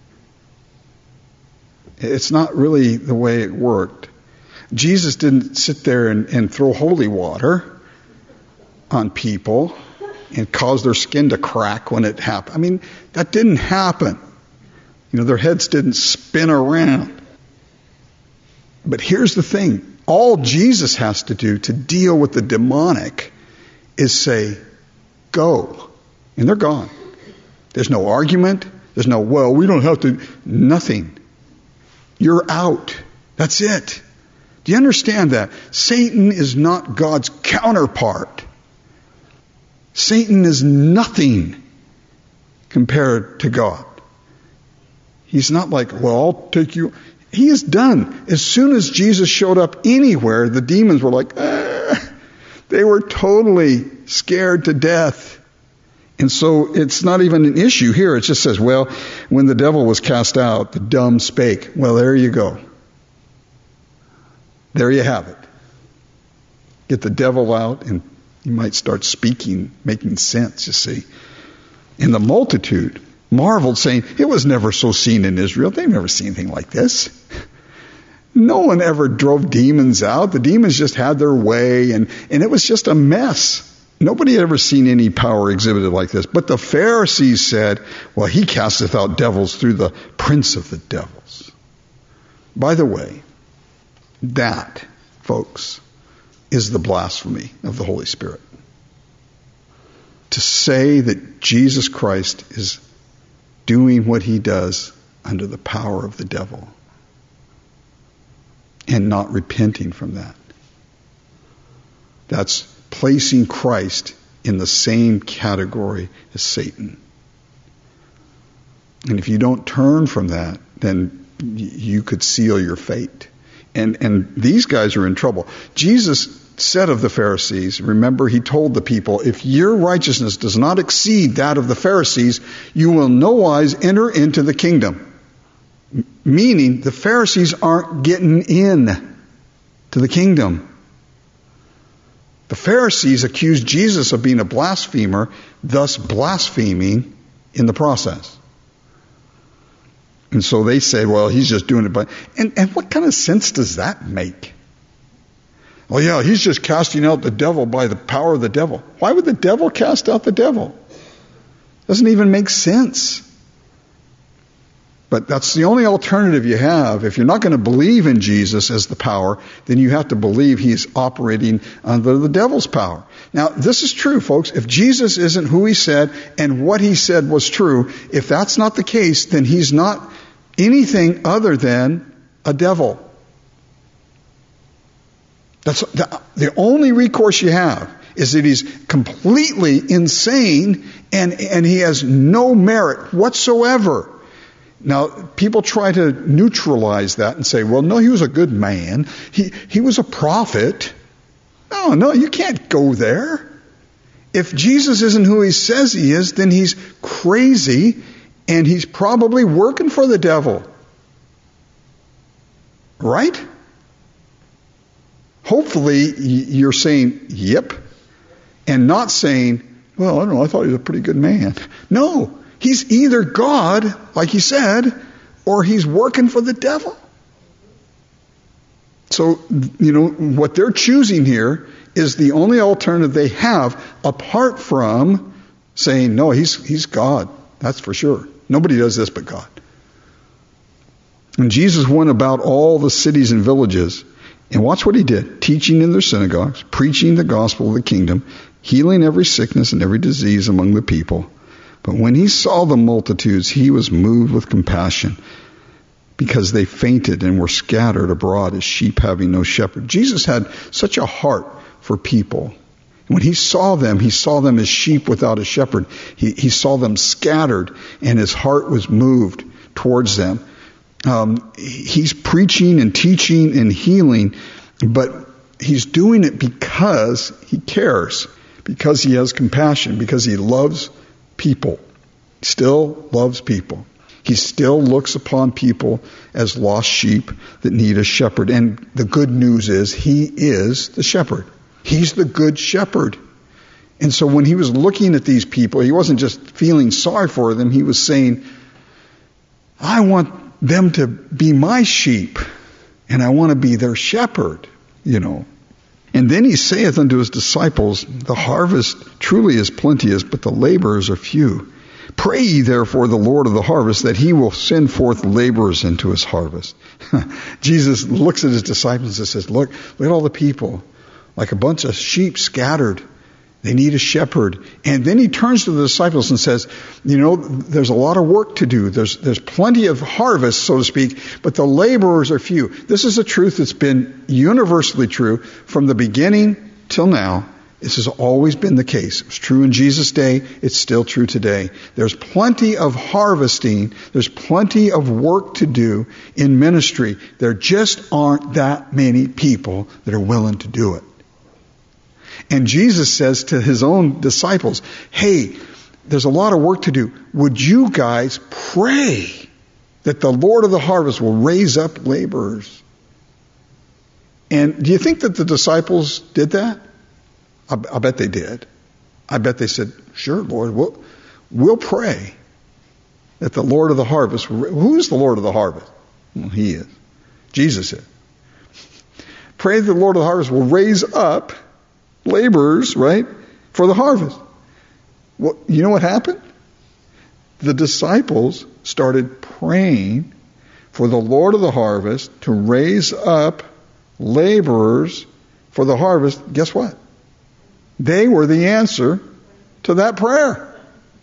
It's not really the way it worked. Jesus didn't sit there and, and throw holy water on people and cause their skin to crack when it happened. I mean, that didn't happen. You know, their heads didn't spin around. But here's the thing. All Jesus has to do to deal with the demonic is say, go. And they're gone. There's no argument. There's no, well, we don't have to. Nothing. You're out. That's it. Do you understand that? Satan is not God's counterpart. Satan is nothing compared to God. He's not like, well, I'll take you. He is done. As soon as Jesus showed up anywhere, the demons were like, ah. They were totally scared to death. And so it's not even an issue here. It just says, well, when the devil was cast out, the dumb spake. Well, there you go. There you have it. Get the devil out and you might start speaking, making sense, you see. And the multitude marveled, saying, it was never so seen in Israel. They've never seen anything like this. No one ever drove demons out. The demons just had their way, and, and it was just a mess. Nobody had ever seen any power exhibited like this. But the Pharisees said, well, he casteth out devils through the prince of the devils. By the way, that, folks, is the blasphemy of the Holy Spirit. To say that Jesus Christ is doing what he does under the power of the devil and not repenting from that. That's placing Christ in the same category as Satan. And if you don't turn from that, then you could seal your fate. And, and these guys are in trouble. Jesus said of the Pharisees, remember, he told the people, if your righteousness does not exceed that of the Pharisees, you will no wise enter into the kingdom. M- meaning, the Pharisees aren't getting in to the kingdom. The Pharisees accused Jesus of being a blasphemer, thus blaspheming in the process. And so they said, well, he's just doing it. But and, and what kind of sense does that make? Well, yeah, he's just casting out the devil by the power of the devil. Why would the devil cast out the devil? Doesn't even make sense. But that's the only alternative you have. If you're not going to believe in Jesus as the power, then you have to believe he's operating under the devil's power. Now, this is true, folks. If Jesus isn't who he said and what he said was true, if that's not the case, then he's not anything other than a devil. That's the, the only recourse you have is that he's completely insane and, and he has no merit whatsoever. Now, people try to neutralize that and say, well, no, he was a good man. He, he was a prophet. No, no, you can't go there. If Jesus isn't who he says he is, then he's crazy and he's probably working for the devil. Right? Hopefully you're saying, yep, and not saying, well, I don't know, I thought he was a pretty good man. No, he's either God, like he said, or he's working for the devil. So, you know, what they're choosing here is the only alternative they have apart from saying, no, he's he's God. That's for sure. Nobody does this but God. And Jesus went about all the cities and villages. And watch what he did. Teaching in their synagogues, preaching the gospel of the kingdom, healing every sickness and every disease among the people. But when he saw the multitudes, he was moved with compassion because they fainted and were scattered abroad as sheep having no shepherd. Jesus had such a heart for people. When he saw them, he saw them as sheep without a shepherd. He, he saw them scattered and his heart was moved towards them. Um, he's preaching and teaching and healing, but he's doing it because he cares, because he has compassion, because he loves people. He still loves people. He still looks upon people as lost sheep that need a shepherd. And the good news is he is the shepherd. He's the good shepherd. And so when he was looking at these people, he wasn't just feeling sorry for them. He was saying, I want them to be my sheep, and I want to be their shepherd, you know. And then he saith unto his disciples, the harvest truly is plenteous, but the laborers are few. Pray ye therefore the Lord of the harvest that he will send forth laborers into his harvest. Jesus looks at his disciples and says, look, look at all the people, like a bunch of sheep scattered. They need a shepherd. And then he turns to the disciples and says, you know, there's a lot of work to do. There's, there's plenty of harvest, so to speak, but the laborers are few. This is a truth that's been universally true from the beginning till now. This has always been the case. It was true in Jesus' day. It's still true today. There's plenty of harvesting. There's plenty of work to do in ministry. There just aren't that many people that are willing to do it. And Jesus says to his own disciples, hey, there's a lot of work to do. Would you guys pray that the Lord of the harvest will raise up laborers? And do you think that the disciples did that? I, I bet they did. I bet they said, sure, Lord, we'll, we'll pray that the Lord of the harvest, who is the Lord of the harvest? Well, he is. Jesus is. Pray that the Lord of the harvest will raise up laborers, right, for the harvest. Well, you know what happened? The disciples started praying for the Lord of the harvest to raise up laborers for the harvest. Guess what? They were the answer to that prayer.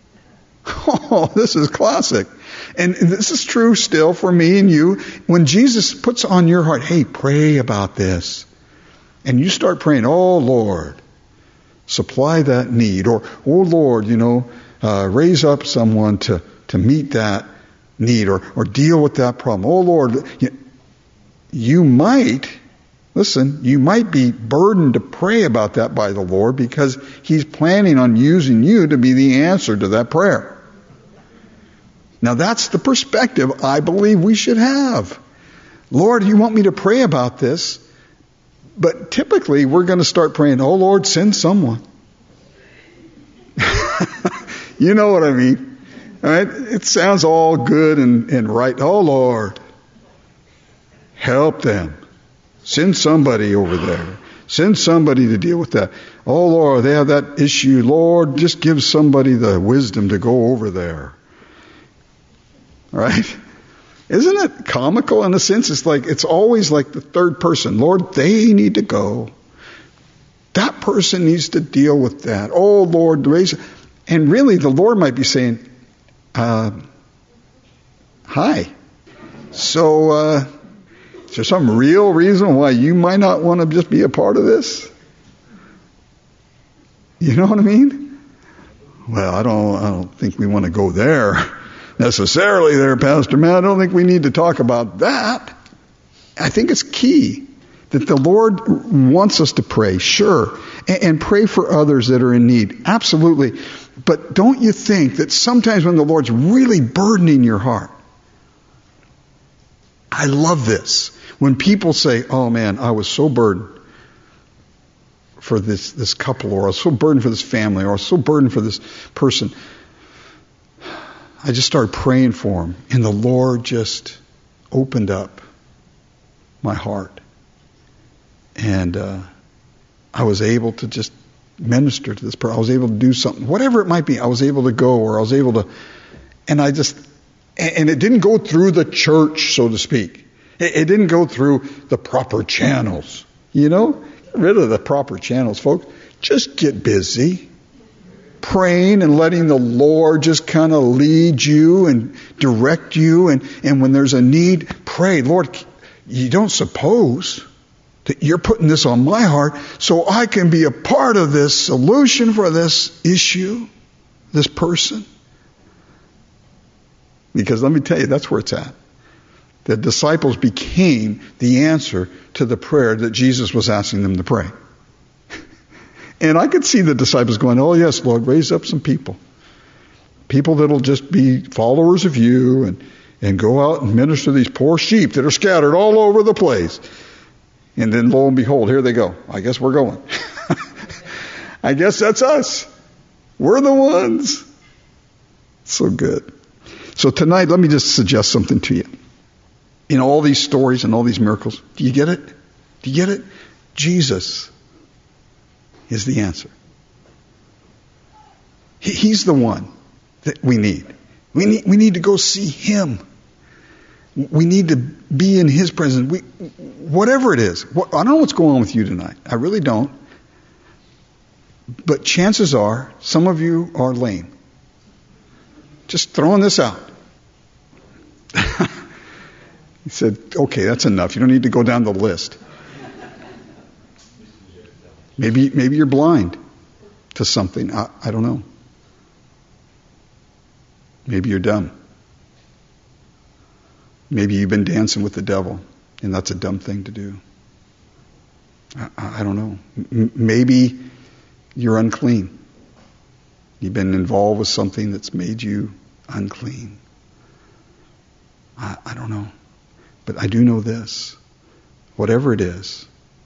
Oh, this is classic. And this is true still for me and you. When Jesus puts on your heart, hey, pray about this. And you start praying, oh, Lord, supply that need. Or, oh, Lord, you know, uh, raise up someone to, to meet that need or, or deal with that problem. Oh Lord, you, you might, listen, you might be burdened to pray about that by the Lord because He's planning on using you to be the answer to that prayer. Now that's the perspective I believe we should have. Lord, you want me to pray about this? But typically we're going to start praying, oh Lord, send someone. You know what I mean? All right? It sounds all good and, and right. Oh Lord, help them. Send somebody over there. Send somebody to deal with that. Oh Lord, they have that issue. Lord, just give somebody the wisdom to go over there. All right? Isn't it comical in a sense? It's like, it's always like the third person. Lord, they need to go. That person needs to deal with that. Oh Lord, raise. And really the Lord might be saying, uh, hi. So, uh, is there some real reason why you might not want to just be a part of this? You know what I mean? Well, I don't, I don't think we want to go there necessarily there, Pastor Matt. I don't think we need to talk about that. I think it's key that the Lord wants us to pray, sure, and, and pray for others that are in need. Absolutely. But don't you think that sometimes when the Lord's really burdening your heart, I love this. When people say, oh man, I was so burdened for this, this couple, or I was so burdened for this family, or I was so burdened for this person. I just started praying for them, and the Lord just opened up my heart. And uh, I was able to just minister to this person. I was able to do something, whatever it might be. I was able to go, or I was able to, and I just, and it didn't go through the church, so to speak. It, it didn't go through the proper channels. You know, get rid of the proper channels, folks. Just get busy. Praying and letting the Lord just kind of lead you and direct you. And, and when there's a need, pray. Lord, you don't suppose that you're putting this on my heart so I can be a part of this solution for this issue, this person? Because let me tell you, that's where it's at. The disciples became the answer to the prayer that Jesus was asking them to pray. And I could see the disciples going, oh yes, Lord, raise up some people. People that'll just be followers of you and, and go out and minister to these poor sheep that are scattered all over the place. And then lo and behold, here they go. I guess we're going. I guess that's us. We're the ones. So good. So tonight, let me just suggest something to you. In all these stories and all these miracles, do you get it? Do you get it? Jesus is the answer. He, he's the one that we need. We need we need to go see Him. We need to be in His presence. We, whatever it is. What, I don't know what's going on with you tonight. I really don't. But chances are, some of you are lame. Just throwing this out. He said, okay, that's enough. You don't need to go down the list. Maybe maybe you're blind to something. I, I don't know. Maybe you're dumb. Maybe you've been dancing with the devil, and that's a dumb thing to do. I, I don't know. M- maybe you're unclean. You've been involved with something that's made you unclean. I, I don't know. But I do know this. Whatever it is,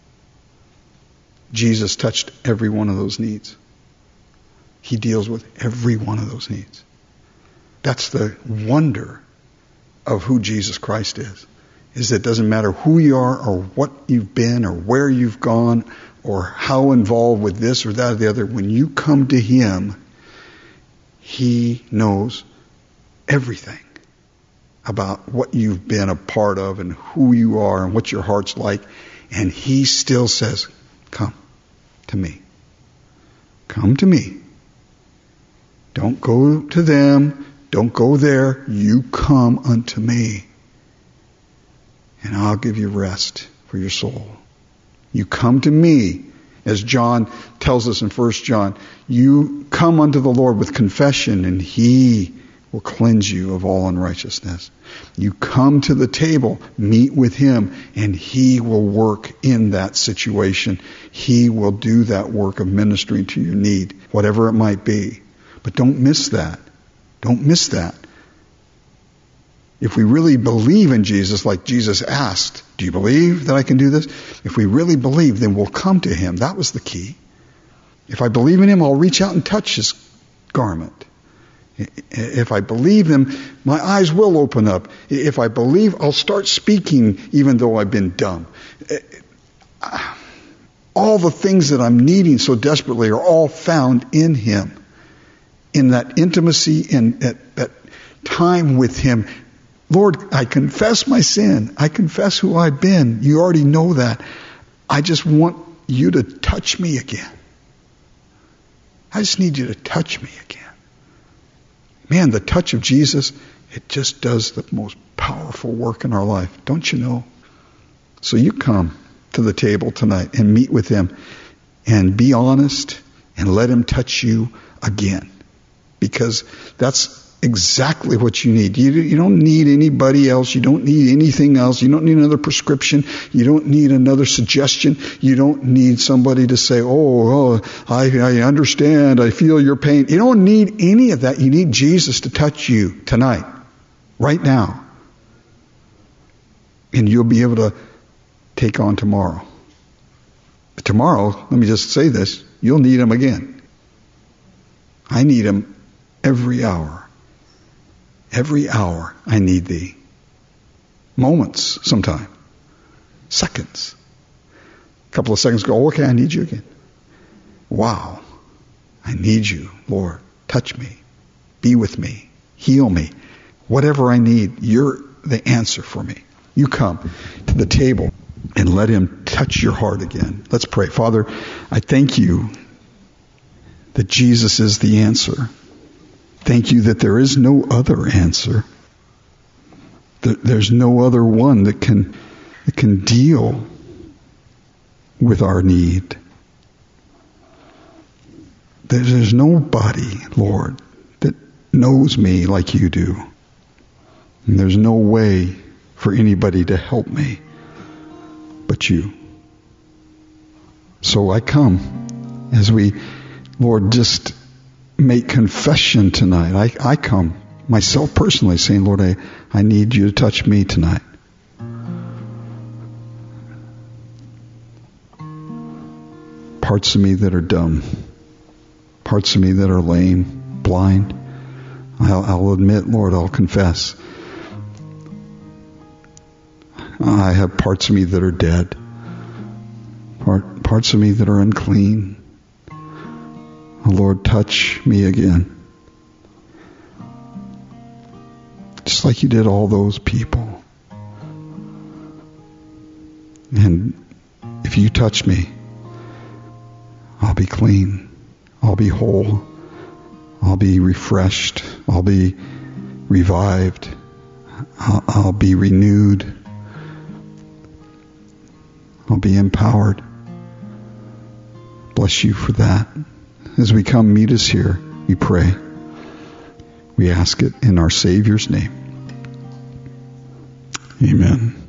Jesus touched every one of those needs. He deals with every one of those needs. That's the wonder of who Jesus Christ is. Is that it doesn't matter who you are or what you've been or where you've gone or how involved with this or that or the other. When you come to Him, He knows everything about what you've been a part of and who you are and what your heart's like. And He still says, come to me. Come to me. Don't go to them. Don't go there. You come unto me. And I'll give you rest for your soul. You come to me. As John tells us in First John, you come unto the Lord with confession and He will cleanse you of all unrighteousness. You come to the table, meet with him, and he will work in that situation. He will do that work of ministering to your need, whatever it might be. But don't miss that. Don't miss that. If we really believe in Jesus, like Jesus asked, do you believe that I can do this? If we really believe, then we'll come to him. That was the key. If I believe in him, I'll reach out and touch his garment. If I believe him, my eyes will open up. If I believe, I'll start speaking even though I've been dumb. All the things that I'm needing so desperately are all found in him. In that intimacy and that, that time with him. Lord, I confess my sin. I confess who I've been. You already know that. I just want you to touch me again. I just need you to touch me again. Man, the touch of Jesus, it just does the most powerful work in our life. Don't you know? So you come to the table tonight and meet with him and be honest and let him touch you again. Because that's exactly what you need. You, you don't need anybody else. You don't need anything else. You don't need another prescription. You don't need another suggestion. You don't need somebody to say, oh, oh I, I understand. I feel your pain. You don't need any of that. You need Jesus to touch you tonight, right now. And you'll be able to take on tomorrow. But tomorrow, let me just say this, you'll need him again. I need him every hour. Every hour I need thee. Moments sometime. Seconds. A couple of seconds go, okay, I need you again. Wow. I need you, Lord. Touch me. Be with me. Heal me. Whatever I need, you're the answer for me. You come to the table and let him touch your heart again. Let's pray. Father, I thank you that Jesus is the answer. Thank you that there is no other answer. There's no other one that can, that can deal with our need. There's nobody, Lord, that knows me like you do. And there's no way for anybody to help me but you. So I come as we, Lord, just make confession tonight. I, I come myself personally saying, Lord, I, I need you to touch me tonight. Parts of me that are dumb. Parts of me that are lame, blind. I'll, I'll admit, Lord, I'll confess. I have parts of me that are dead. Part, parts of me that are unclean. Oh, Lord, touch me again. Just like you did all those people. And if you touch me, I'll be clean. I'll be whole. I'll be refreshed. I'll be revived. I'll, I'll be renewed. I'll be empowered. Bless you for that. As we come, meet us here, we pray. We ask it in our Savior's name. Amen.